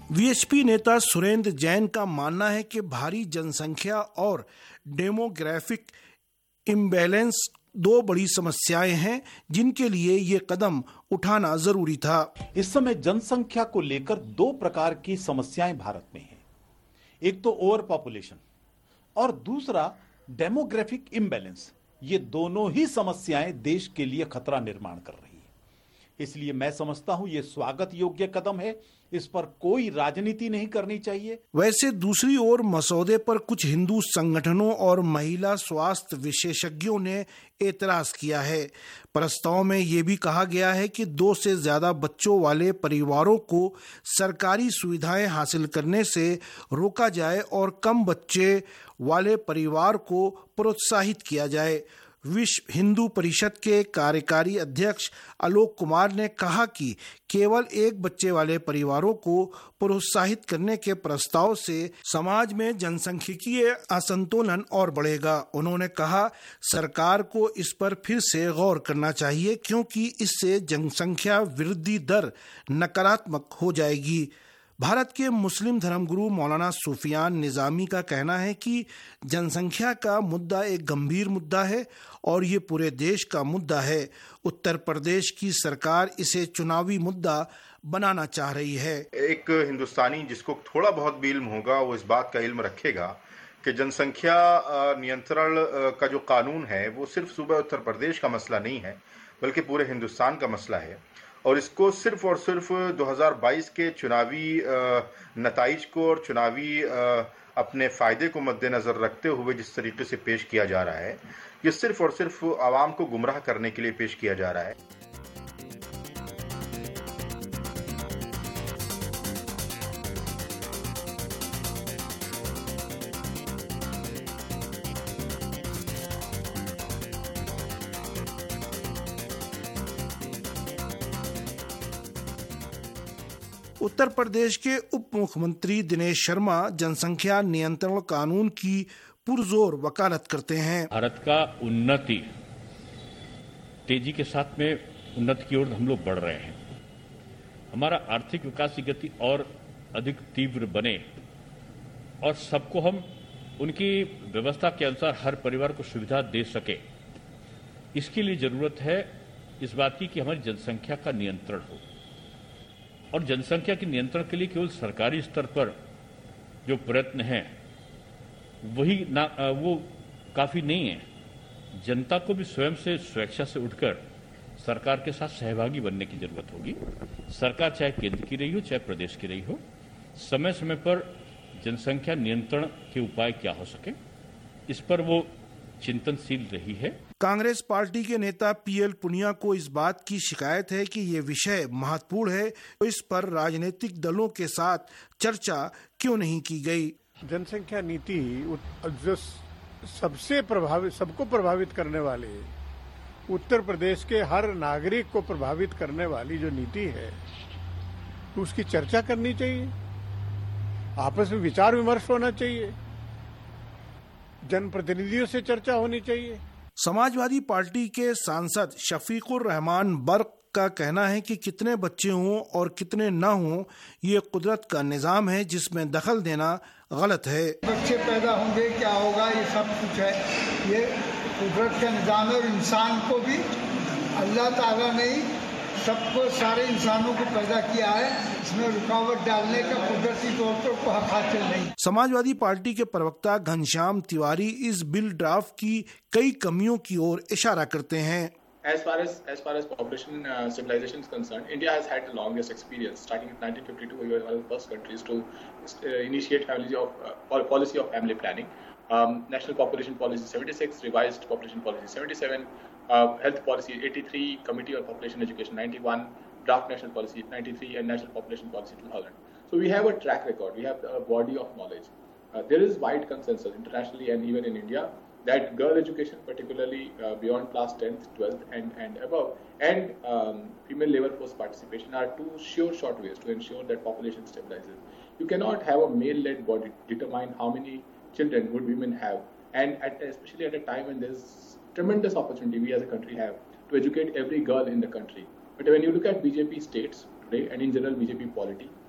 वीएचपी नेता सुरेंद्र जैन का मानना है कि भारी जनसंख्या और डेमोग्राफिक इम्बैलेंस दो बड़ी समस्याएं हैं जिनके लिए ये कदम उठाना जरूरी था। इस समय जनसंख्या को लेकर दो प्रकार की समस्याएं भारत में हैं। एक तो ओवर पॉपुलेशन और दूसरा डेमोग्राफिक इम्बैलेंस। ये दोनों ही समस्याएं देश के लिए खतरा निर्माण कर रही है। इसलिए मैं समझता हूं ये स्वागत योग्य कदम है, इस पर कोई राजनीति नहीं करनी चाहिए। वैसे दूसरी ओर मसौदे पर कुछ हिंदू संगठनों और महिला स्वास्थ्य विशेषज्ञों ने एतराज किया है। प्रस्ताव में ये भी कहा गया है कि दो से ज्यादा बच्चों वाले परिवारों को सरकारी सुविधाएं हासिल करने से रोका जाए और कम बच्चे वाले परिवार को प्रोत्साहित किया जाए। विश्व हिंदू परिषद के कार्यकारी अध्यक्ष आलोक कुमार ने कहा कि केवल एक बच्चे वाले परिवारों को प्रोत्साहित करने के प्रस्ताव से समाज में जनसांख्यिकीय असंतुलन और बढ़ेगा। उन्होंने कहा, सरकार को इस पर फिर से गौर करना चाहिए क्योंकि इससे जनसंख्या वृद्धि दर नकारात्मक हो जाएगी। भारत के मुस्लिम धर्मगुरु मौलाना सुफियान निजामी का कहना है कि जनसंख्या का मुद्दा एक गंभीर मुद्दा है और ये पूरे देश का मुद्दा है। उत्तर प्रदेश की सरकार इसे चुनावी मुद्दा बनाना चाह रही है। एक हिंदुस्तानी जिसको थोड़ा बहुत भी इल्म होगा वो इस बात का इल्म रखेगा कि जनसंख्या नियंत्रण का जो कानून है वो सिर्फ सूबा उत्तर प्रदेश का मसला नहीं है बल्कि पूरे हिंदुस्तान का मसला है और इसको सिर्फ और सिर्फ दो हज़ार बाईस के चुनावी नताइज को और चुनावी अपने फायदे को मद्देनजर रखते हुए जिस तरीके से पेश किया जा रहा है, ये सिर्फ और सिर्फ आवाम को गुमराह करने के लिए पेश किया जा रहा है। उत्तर प्रदेश के उप मुख्यमंत्री दिनेश शर्मा जनसंख्या नियंत्रण कानून की पुरजोर वकालत करते हैं। भारत का उन्नति तेजी के साथ में उन्नति की ओर हम लोग बढ़ रहे हैं। हमारा आर्थिक विकास की गति और अधिक तीव्र बने और सबको हम उनकी व्यवस्था के अनुसार हर परिवार को सुविधा दे सके, इसके लिए जरूरत है इस बात की कि हमारी जनसंख्या का नियंत्रण हो। और जनसंख्या के नियंत्रण के लिए केवल सरकारी स्तर पर जो प्रयत्न है वही ना वो काफी नहीं है। जनता को भी स्वयं से स्वेच्छा से उठकर सरकार के साथ सहभागी बनने की जरूरत होगी। सरकार चाहे केंद्र की रही हो चाहे प्रदेश की रही हो, समय समय पर जनसंख्या नियंत्रण के उपाय क्या हो सके इस पर वो चिंतनशील रही है। कांग्रेस पार्टी के नेता पीएल पुनिया को इस बात की शिकायत है कि ये विषय महत्वपूर्ण है, तो इस पर राजनीतिक दलों के साथ चर्चा क्यों नहीं की गई। जनसंख्या नीति जो सबसे प्रभावित सबको प्रभावित करने वाली, उत्तर प्रदेश के हर नागरिक को प्रभावित करने वाली जो नीति है, तो उसकी चर्चा करनी चाहिए, आपस में विचार विमर्श होना चाहिए, जनप्रतिनिधियों से चर्चा होनी चाहिए। समाजवादी पार्टी के सांसद शफीकुर रहमान बर्क का कहना है कि कितने बच्चे हों और कितने न हों ये कुदरत का निजाम है जिसमें दखल देना गलत है। बच्चे पैदा होंगे क्या होगा ये सब कुछ है, ये कुदरत का निजाम है और इंसान को भी अल्लाह ताला ने सबको सारे इंसानों को पैदा किया है, इसमें रुकावट डालने का कुदरती तौर पर कोई हक हासिल नहीं। समाजवादी पार्टी के प्रवक्ता घनश्याम तिवारी इस बिल ड्राफ्ट की कई कमियों की ओर इशारा करते हैं। As far as as far as population uh, stabilization is concerned, India has had the longest experience. Starting in nineteen fifty-two, we were one of the first countries to uh, initiate family of uh, policy of family planning. Um, National Population Policy seventy-six, Revised Population Policy seventy-seven, uh, Health Policy eighty-three, Committee on Population Education ninety-one, Draft National Policy ninety-three, and National Population Policy two thousand. So we have a track record. We have a body of knowledge. Uh, there is wide consensus internationally and even in India that girl education, particularly uh, beyond class tenth, twelfth and, and above, and um, female labor force participation are two sure short ways to ensure that population stabilizes. You cannot have a male-led body determine how many children would women have, and at, especially at a time when there's tremendous opportunity we as a country have to educate every girl in the country. But when you look at B J P states today and in general B J P polity,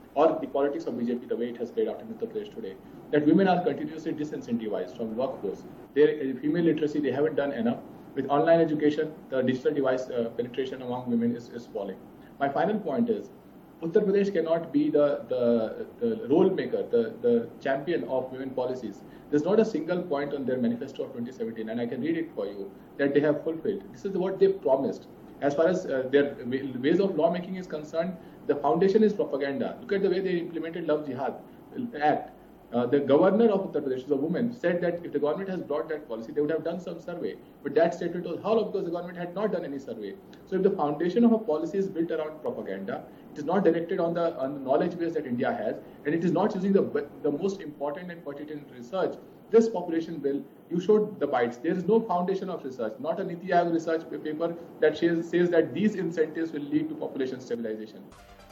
or the politics of B J P, the way it has played out in Uttar Pradesh today, that women are continuously disincentivized from workforce. Their female literacy, they haven't done enough. With online education, the digital device uh, penetration among women is, is falling. My final point is, Uttar Pradesh cannot be the, the, the role maker, the, the champion of women policies. There's not a single point on their manifesto of twenty seventeen, and I can read it for you, that they have fulfilled. This is what they promised. As far as uh, their ways of lawmaking is concerned, the foundation is propaganda. Look at the way they implemented Love Jihad Act. Uh, the governor of Uttar Pradesh, is a woman, said that if the government has brought that policy, they would have done some survey. But that statement was hollow because the government had not done any survey. So if the foundation of a policy is built around propaganda, it is not directed on the, on the knowledge base that India has, and it is not using the, the most important and pertinent research, this population bill, you showed the bites. There is no foundation of research, not a Niti Aayog research paper that says that these incentives will lead to population stabilization.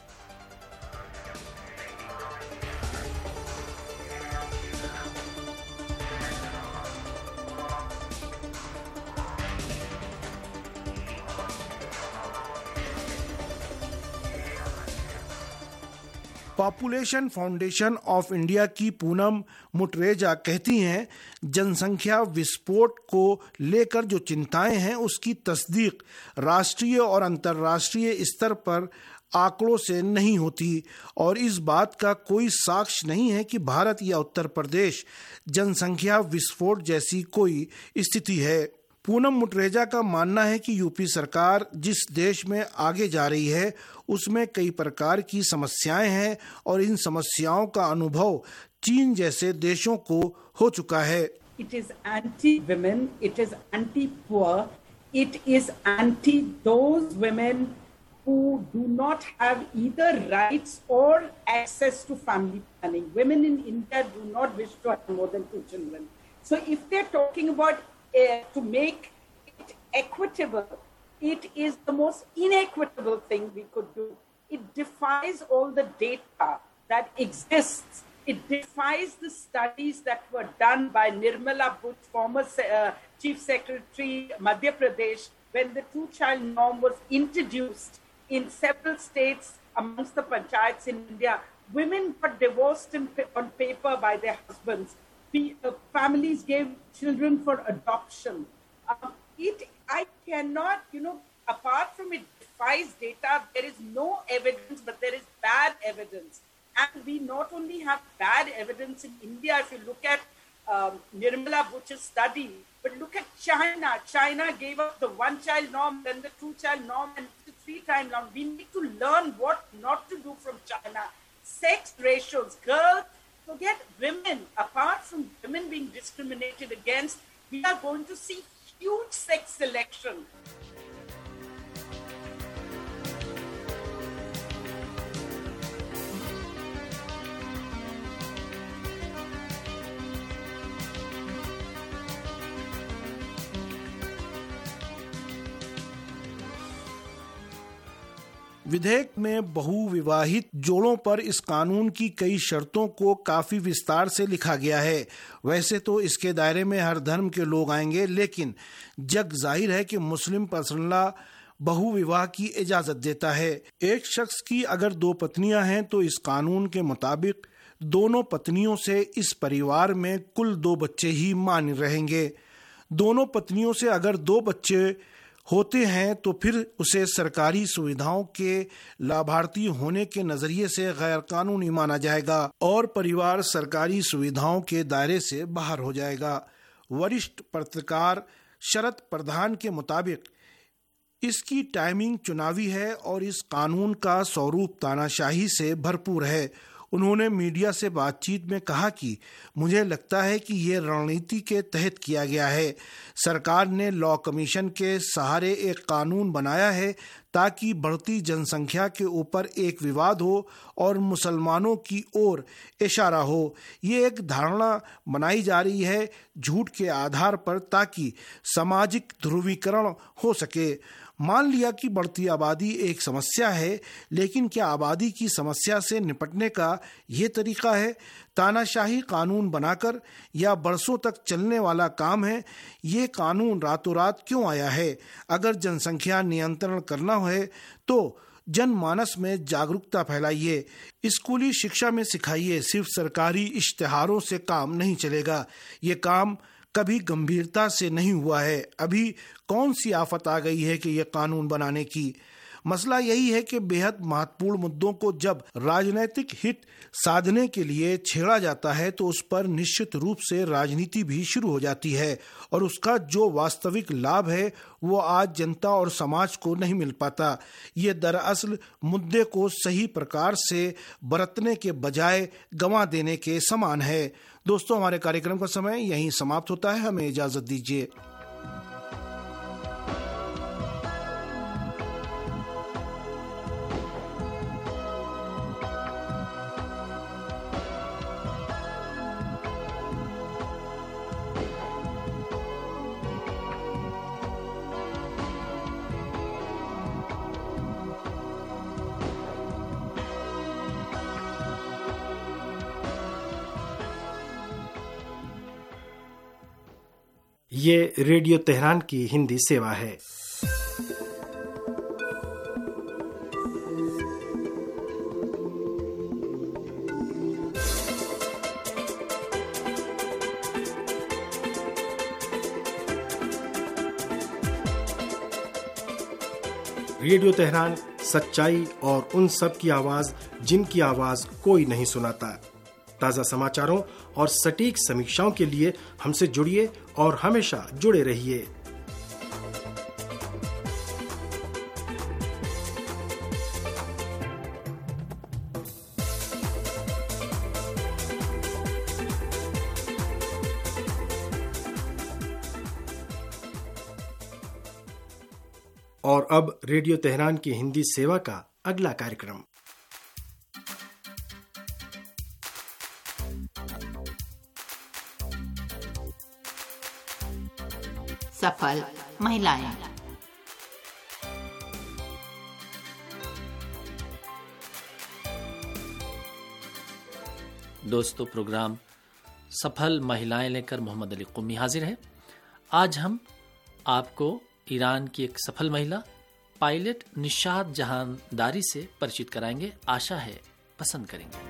Population foundation of India की पूनम मुटरेजा कहती हैं, जनसंख्या विस्फोट को लेकर जो चिंताएं हैं उसकी तस्दीक राष्ट्रीय और अंतर्राष्ट्रीय स्तर पर आंकड़ों से नहीं होती और इस बात का कोई साक्ष्य नहीं है कि भारत या उत्तर प्रदेश जनसंख्या विस्फोट जैसी कोई स्थिति है। पूनम मुटरेजा का मानना है कि यूपी सरकार जिस देश में आगे जा रही है उसमें कई प्रकार की समस्याएं हैं और इन समस्याओं का अनुभव चीन जैसे देशों को हो चुका है। It is anti-women, it is anti-poor, it is anti those women who do not have either rights or access to family planning. Women in India do not wish to have more than two children. So if they're talking about Uh, to make it equitable, it is the most inequitable thing we could do. It defies all the data that exists. It defies the studies that were done by Nirmala Butt, former uh, Chief Secretary, Madhya Pradesh, when the two-child norm was introduced in several states amongst the panchayats in India. Women got divorced in, on paper by their husbands. Uh, families gave children for adoption. Uh, it, I cannot, you know, apart from it defies data, there is no evidence, but there is bad evidence. And we not only have bad evidence in India, if you look at um, Nirmala Butt's study, but look at China. China gave up the one-child norm, then the two-child norm, and the three-child norm. We need to learn what not to do from China. Sex ratios, girls, forget women. Apart from women being discriminated against, we are going to see huge sex selection. विधेयक में बहुविवाहित जोड़ों पर इस कानून की कई शर्तों को काफी विस्तार से लिखा गया है। वैसे तो इसके दायरे में हर धर्म के लोग आएंगे, लेकिन जग जाहिर है कि मुस्लिम पर्सनल लॉ बहुविवाह की इजाजत देता है। एक शख्स की अगर दो पत्नियां हैं तो इस कानून के मुताबिक दोनों पत्नियों से इस परिवार में कुल दो बच्चे ही मान्य रहेंगे। दोनों पत्नियों से अगर दो बच्चे होते हैं तो फिर उसे सरकारी सुविधाओं के लाभार्थी होने के नजरिए से गैर कानूनी माना जाएगा और परिवार सरकारी सुविधाओं के दायरे से बाहर हो जाएगा। वरिष्ठ पत्रकार शरद प्रधान के मुताबिक इसकी टाइमिंग चुनावी है और इस कानून का स्वरूप तानाशाही से भरपूर है। उन्होंने मीडिया से बातचीत में कहा कि मुझे लगता है कि ये रणनीति के तहत किया गया है। सरकार ने लॉ कमीशन के सहारे एक कानून बनाया है ताकि बढ़ती जनसंख्या के ऊपर एक विवाद हो और मुसलमानों की ओर इशारा हो। ये एक धारणा बनाई जा रही है झूठ के आधार पर ताकि सामाजिक ध्रुवीकरण हो सके। मान लिया कि बढ़ती आबादी एक समस्या है, लेकिन क्या आबादी की समस्या से निपटने का ये तरीका है? तानाशाही कानून बनाकर या बरसों तक चलने वाला काम है? ये कानून रातों रात क्यों आया है? अगर जनसंख्या नियंत्रण करना है तो जनमानस में जागरूकता फैलाइए, स्कूली शिक्षा में सिखाइए। सिर्फ सरकारी इश्तिहारों से काम नहीं चलेगा। ये काम कभी गंभीरता से नहीं हुआ है। अभी कौन सी आफत आ गई है कि ये कानून बनाने की। मसला यही है कि बेहद महत्वपूर्ण मुद्दों को जब राजनीतिक हित साधने के लिए छेड़ा जाता है तो उस पर निश्चित रूप से राजनीति भी शुरू हो जाती है और उसका जो वास्तविक लाभ है वो आज जनता और समाज को नहीं मिल पाता। ये दरअसल मुद्दे को सही प्रकार से बरतने के बजाय गंवा देने के समान है। दोस्तों, हमारे कार्यक्रम का समय यहीं समाप्त होता है। हमें इजाजत दीजिए। ये रेडियो तेहरान की हिंदी सेवा है। रेडियो तेहरान सच्चाई और उन सब की आवाज जिनकी आवाज कोई नहीं सुनाता। ताज़ा समाचारों और सटीक समीक्षाओं के लिए हमसे जुड़िए और हमेशा जुड़े रहिए। और अब रेडियो तेहरान की हिंदी सेवा का अगला कार्यक्रम। सफल महिलाएं। दोस्तों, प्रोग्राम सफल महिलाएं लेकर मोहम्मद अली कुम्मी हाजिर है। आज हम आपको ईरान की एक सफल महिला पायलट निशात जहांदारी से परिचित कराएंगे। आशा है पसंद करेंगे।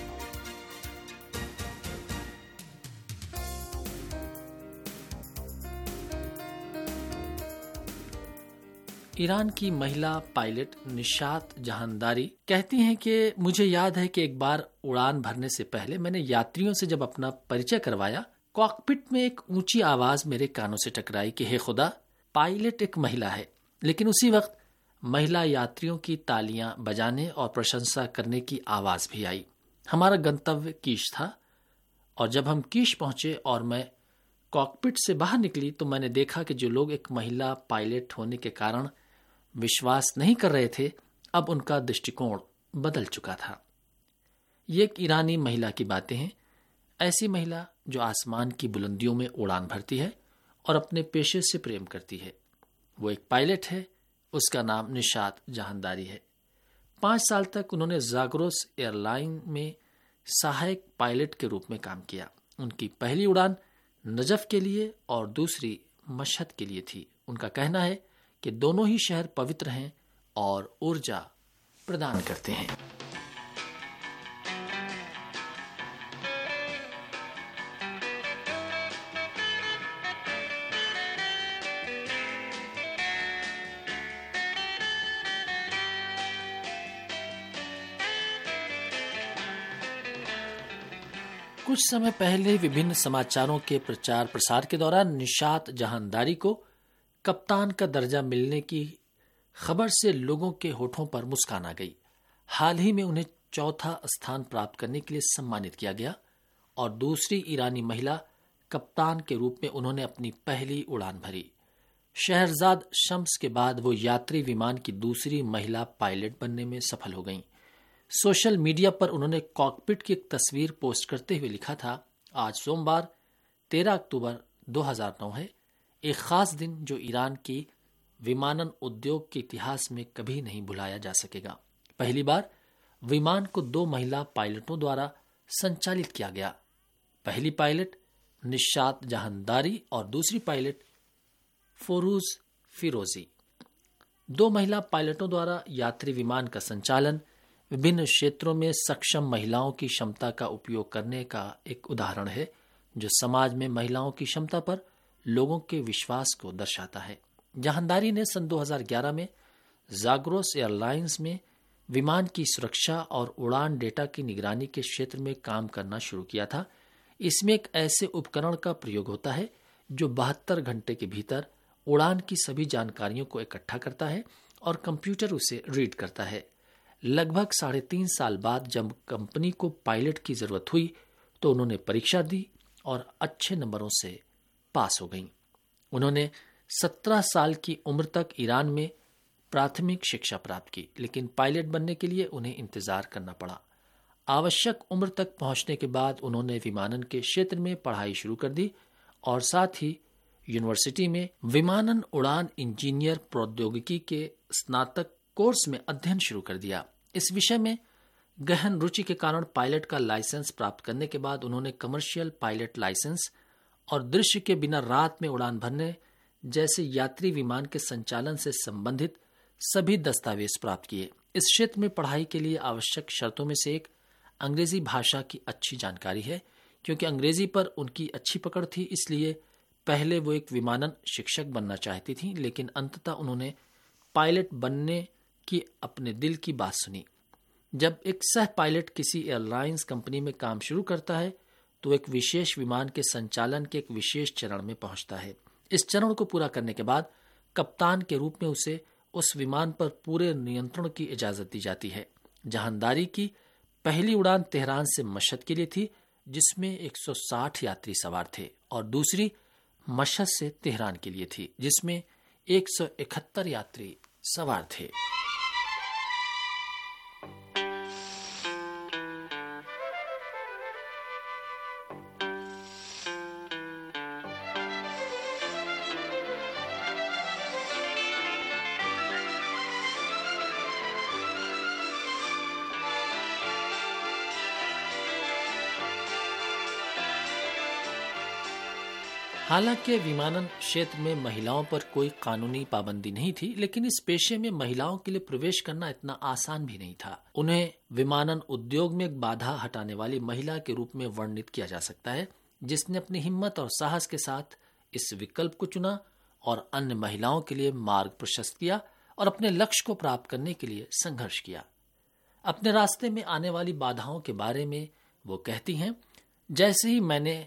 ईरान की महिला पायलट निशात जहांदारी कहती हैं कि मुझे याद है कि एक बार उड़ान भरने से पहले मैंने यात्रियों से जब अपना परिचय करवाया, कॉकपिट में एक ऊंची आवाज मेरे कानों से टकराई कि हे खुदा, पायलट एक महिला है। लेकिन उसी वक्त महिला यात्रियों की तालियां बजाने और प्रशंसा करने की आवाज भी आई। हमारा गंतव्य कीश था और जब हम कीश पहुंचे और मैं कॉकपिट से बाहर निकली तो मैंने देखा कि जो लोग एक महिला पायलट होने के कारण विश्वास नहीं कर रहे थे, अब उनका दृष्टिकोण बदल चुका था। ये एक ईरानी महिला की बातें हैं। ऐसी महिला जो आसमान की बुलंदियों में उड़ान भरती है और अपने पेशे से प्रेम करती है। वो एक पायलट है। उसका नाम निशात जहांदारी है। पांच साल तक उन्होंने जागरोस एयरलाइन में सहायक पायलट के रूप में काम किया। उनकी पहली उड़ान नजफ के लिए और दूसरी मशहद के लिए थी। उनका कहना है कि दोनों ही शहर पवित्र हैं और ऊर्जा प्रदान करते हैं। कुछ समय पहले विभिन्न समाचारों के प्रचार प्रसार के दौरान निशात जहांदारी को कप्तान का दर्जा मिलने की खबर से लोगों के होठों पर मुस्कान आ गई। हाल ही में उन्हें चौथा स्थान प्राप्त करने के लिए सम्मानित किया गया और दूसरी ईरानी महिला कप्तान के रूप में उन्होंने अपनी पहली उड़ान भरी। शहरजाद शम्स के बाद वो यात्री विमान की दूसरी महिला पायलट बनने में सफल हो गईं। सोशल मीडिया पर उन्होंने कॉकपिट की एक तस्वीर पोस्ट करते हुए लिखा था, आज सोमवार तेरह अक्टूबर दो हज़ार नौ है, एक खास दिन जो ईरान की विमानन उद्योग के इतिहास में कभी नहीं भुलाया जा सकेगा। पहली बार विमान को दो महिला पायलटों द्वारा संचालित किया गया। पहली पायलट निशात जहांदारी और दूसरी पायलट फोरूज फिरोजी। दो महिला पायलटों द्वारा यात्री विमान का संचालन विभिन्न क्षेत्रों में सक्षम महिलाओं की क्षमता का उपयोग करने का एक उदाहरण है, जो समाज में महिलाओं की क्षमता पर लोगों के विश्वास को दर्शाता है। जहांदारी ने सन दो हज़ार ग्यारह में जाग्रोस एयरलाइंस में विमान की सुरक्षा और उड़ान डेटा की निगरानी के क्षेत्र में काम करना शुरू किया था। इसमें एक ऐसे उपकरण का प्रयोग होता है जो बहत्तर घंटे के भीतर उड़ान की सभी जानकारियों को इकट्ठा करता है और कंप्यूटर उसे रीड करता है। लगभग साढ़े तीन साल बाद जब कंपनी को पायलट की जरूरत हुई तो उन्होंने परीक्षा दी और अच्छे नंबरों से पास हो गईं। उन्होंने सत्रह साल की उम्र तक ईरान में प्राथमिक शिक्षा प्राप्त की, लेकिन पायलट बनने के लिए उन्हें इंतजार करना पड़ा। आवश्यक उम्र तक पहुंचने के बाद उन्होंने विमानन के क्षेत्र में पढ़ाई शुरू कर दी और साथ ही यूनिवर्सिटी में विमानन उड़ान इंजीनियर प्रौद्योगिकी के स्नातक कोर्स में अध्ययन शुरू कर दिया। इस विषय में गहन रुचि के कारण पायलट का लाइसेंस प्राप्त करने के बाद उन्होंने कमर्शियल पायलट लाइसेंस और दृश्य के बिना रात में उड़ान भरने जैसे यात्री विमान के संचालन से संबंधित सभी दस्तावेज प्राप्त किए। इस क्षेत्र में पढ़ाई के लिए आवश्यक शर्तों में से एक अंग्रेजी भाषा की अच्छी जानकारी है। क्योंकि अंग्रेजी पर उनकी अच्छी पकड़ थी, इसलिए पहले वो एक विमानन शिक्षक बनना चाहती थी, लेकिन अंततः उन्होंने पायलट बनने की अपने दिल की बात सुनी। जब एक सह पायलट किसी एयरलाइंस कंपनी में काम शुरू करता है तो एक विशेष विमान के संचालन के एक विशेष चरण में पहुंचता है। इस चरण को पूरा करने के बाद कप्तान के रूप में उसे उस विमान पर पूरे नियंत्रण की इजाजत दी जाती है। जहांदारी की पहली उड़ान तेहरान से मशहद के लिए थी, जिसमें एक सौ साठ यात्री सवार थे, और दूसरी मशहद से तेहरान के लिए थी, जिसमें एक सौ इकहत्तर यात्री सवार थे। हालांकि विमानन क्षेत्र में महिलाओं पर कोई कानूनी पाबंदी नहीं थी, लेकिन इस पेशे में महिलाओं के लिए प्रवेश करना इतना आसान भी नहीं था। उन्हें विमानन उद्योग में एक बाधा हटाने वाली महिला के रूप में वर्णित किया जा सकता है, जिसने अपनी हिम्मत और साहस के साथ इस विकल्प को चुना और अन्य महिलाओं के लिए मार्ग प्रशस्त किया और अपने लक्ष्य को प्राप्त करने के लिए संघर्ष किया। अपने रास्ते में आने वाली बाधाओं के बारे में वो कहती हैं, जैसे ही मैंने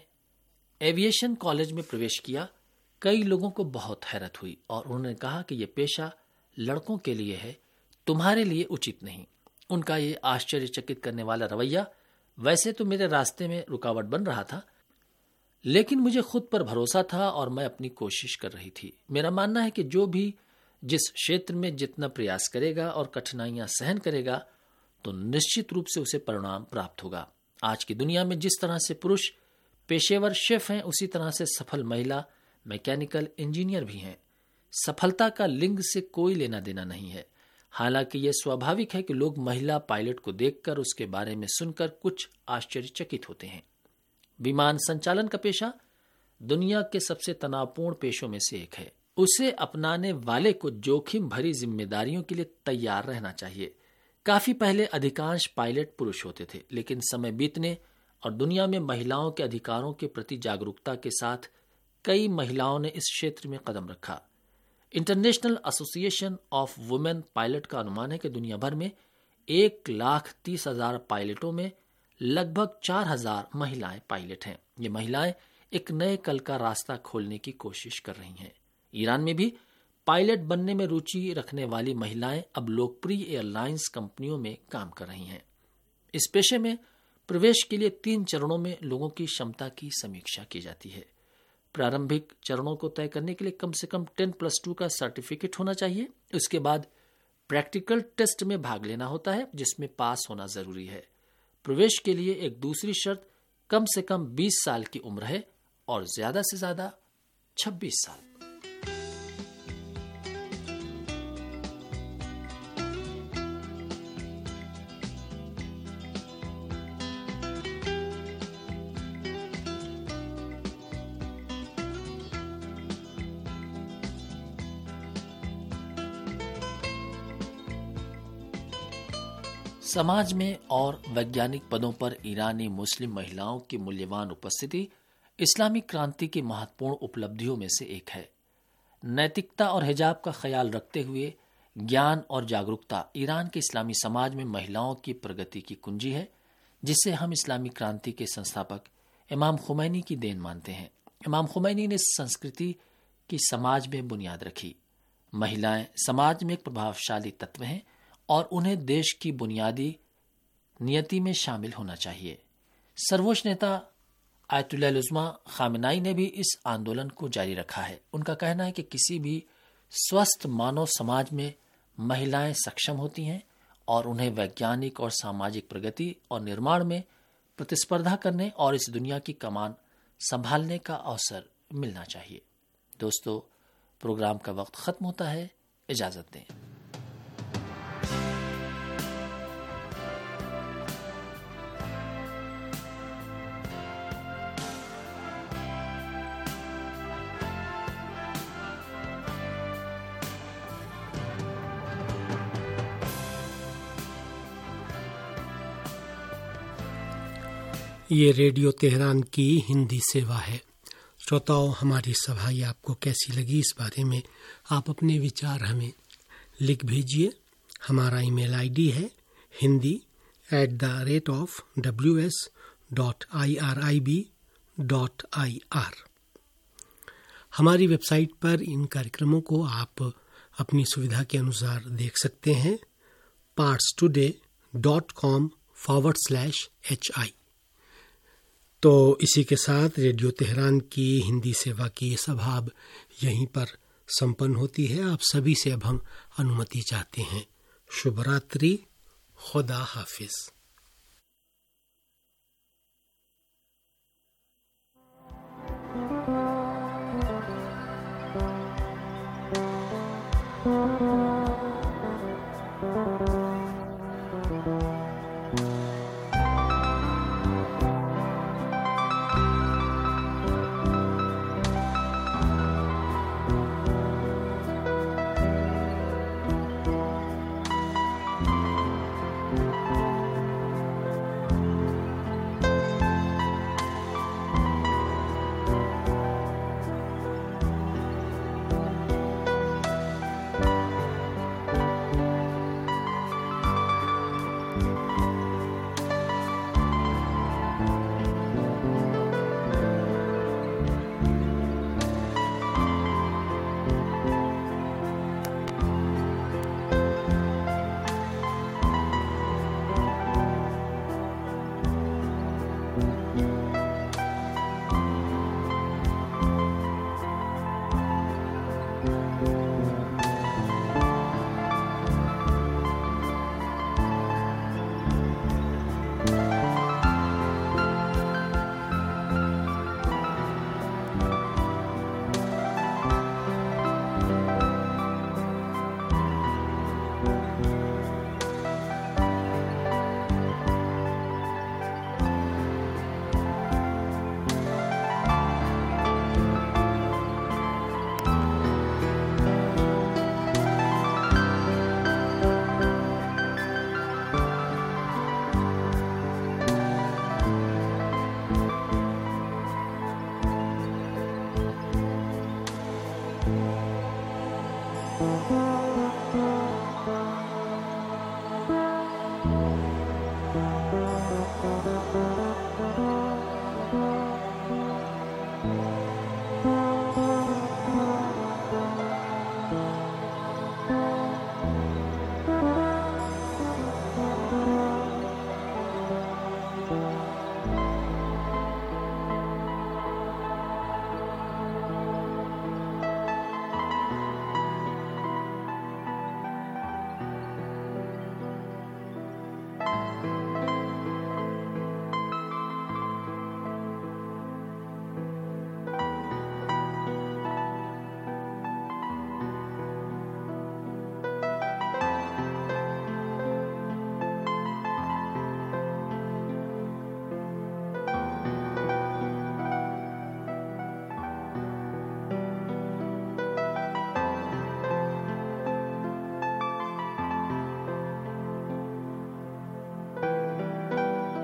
एविएशन कॉलेज में प्रवेश किया, कई लोगों को बहुत हैरत हुई और उन्होंने कहा कि यह पेशा लड़कों के लिए है, तुम्हारे लिए उचित नहीं। उनका ये आश्चर्यचकित करने वाला रवैया वैसे तो मेरे रास्ते में रुकावट बन रहा था, लेकिन मुझे खुद पर भरोसा था और मैं अपनी कोशिश कर रही थी। मेरा मानना है कि जो भी जिस क्षेत्र में जितना प्रयास करेगा और कठिनाइयां सहन करेगा, तो निश्चित रूप से उसे परिणाम प्राप्त होगा। आज की दुनिया में जिस तरह से पुरुष पेशेवर शेफ हैं, उसी तरह से सफल महिला मैकेनिकल इंजीनियर भी हैं। सफलता का लिंग से कोई लेना देना नहीं है। हालांकि यह स्वाभाविक है कि लोग महिला पायलट को देखकर, उसके बारे में सुनकर कुछ आश्चर्यचकित होते हैं। विमान संचालन का पेशा दुनिया के सबसे तनावपूर्ण पेशों में से एक है। उसे अपनाने वाले को जोखिम भरी जिम्मेदारियों के लिए तैयार रहना चाहिए। काफी पहले अधिकांश पायलट पुरुष होते थे, लेकिन समय बीतने और दुनिया में महिलाओं के अधिकारों के प्रति जागरूकता के साथ कई महिलाओं ने इस क्षेत्र में कदम रखा। International association of women pilot का अनुमान है कि दुनिया भर में एक लाख तीस हजार पायलटों में लगभग चार हजार महिलाएं पायलट हैं। ये महिलाएं एक नए कल का रास्ता खोलने की कोशिश कर रही हैं। ईरान में भी पायलट बनने में रुचि रखने वाली महिलाएं अब लोकप्रिय एयरलाइंस कंपनियों में काम कर रही हैं। इस पेशे में प्रवेश के लिए तीन चरणों में लोगों की क्षमता की समीक्षा की जाती है। प्रारंभिक चरणों को तय करने के लिए कम से कम टेन प्लस टू का सर्टिफिकेट होना चाहिए। उसके बाद प्रैक्टिकल टेस्ट में भाग लेना होता है, जिसमें पास होना जरूरी है। प्रवेश के लिए एक दूसरी शर्त कम से कम बीस साल की उम्र है और ज्यादा से ज्यादा छब्बीस साल। समाज में और वैज्ञानिक पदों पर ईरानी मुस्लिम महिलाओं की मूल्यवान उपस्थिति इस्लामिक क्रांति की महत्वपूर्ण उपलब्धियों में से एक है। नैतिकता और हिजाब का ख्याल रखते हुए ज्ञान और जागरूकता ईरान के इस्लामी समाज में महिलाओं की प्रगति की कुंजी है, जिसे हम इस्लामी क्रांति के संस्थापक इमाम खुमैनी की देन मानते हैं। इमाम खुमैनी ने संस्कृति की समाज में बुनियाद रखी। महिलाएं समाज में एक प्रभावशाली तत्व हैं और उन्हें देश की बुनियादी नियति में शामिल होना चाहिए। सर्वोच्च नेता आयतुल्लाह उज़्मा खामेनाई ने भी इस आंदोलन को जारी रखा है। उनका कहना है कि किसी भी स्वस्थ मानव समाज में महिलाएं सक्षम होती हैं और उन्हें वैज्ञानिक और सामाजिक प्रगति और निर्माण में प्रतिस्पर्धा करने और इस दुनिया की कमान संभालने का अवसर मिलना चाहिए। दोस्तों, प्रोग्राम का वक्त खत्म होता है, इजाजत दें। ये रेडियो तेहरान की हिंदी सेवा है। श्रोताओं, हमारी सभाएं आपको कैसी लगी, इस बारे में आप अपने विचार हमें लिख भेजिए। हमारा ईमेल आईडी है Hindi at the rate of W S dot I R I B dot I R. हमारी वेबसाइट पर इन कार्यक्रमों को आप अपनी सुविधा के अनुसार देख सकते हैं, Pars Today dot com forward slash H I. तो इसी के साथ रेडियो तेहरान की हिंदी सेवा की ये सभा अब यहीं पर संपन्न होती है। आप सभी से अब हम अनुमति चाहते हैं। शुभ रात्रि, खुदा हाफिज।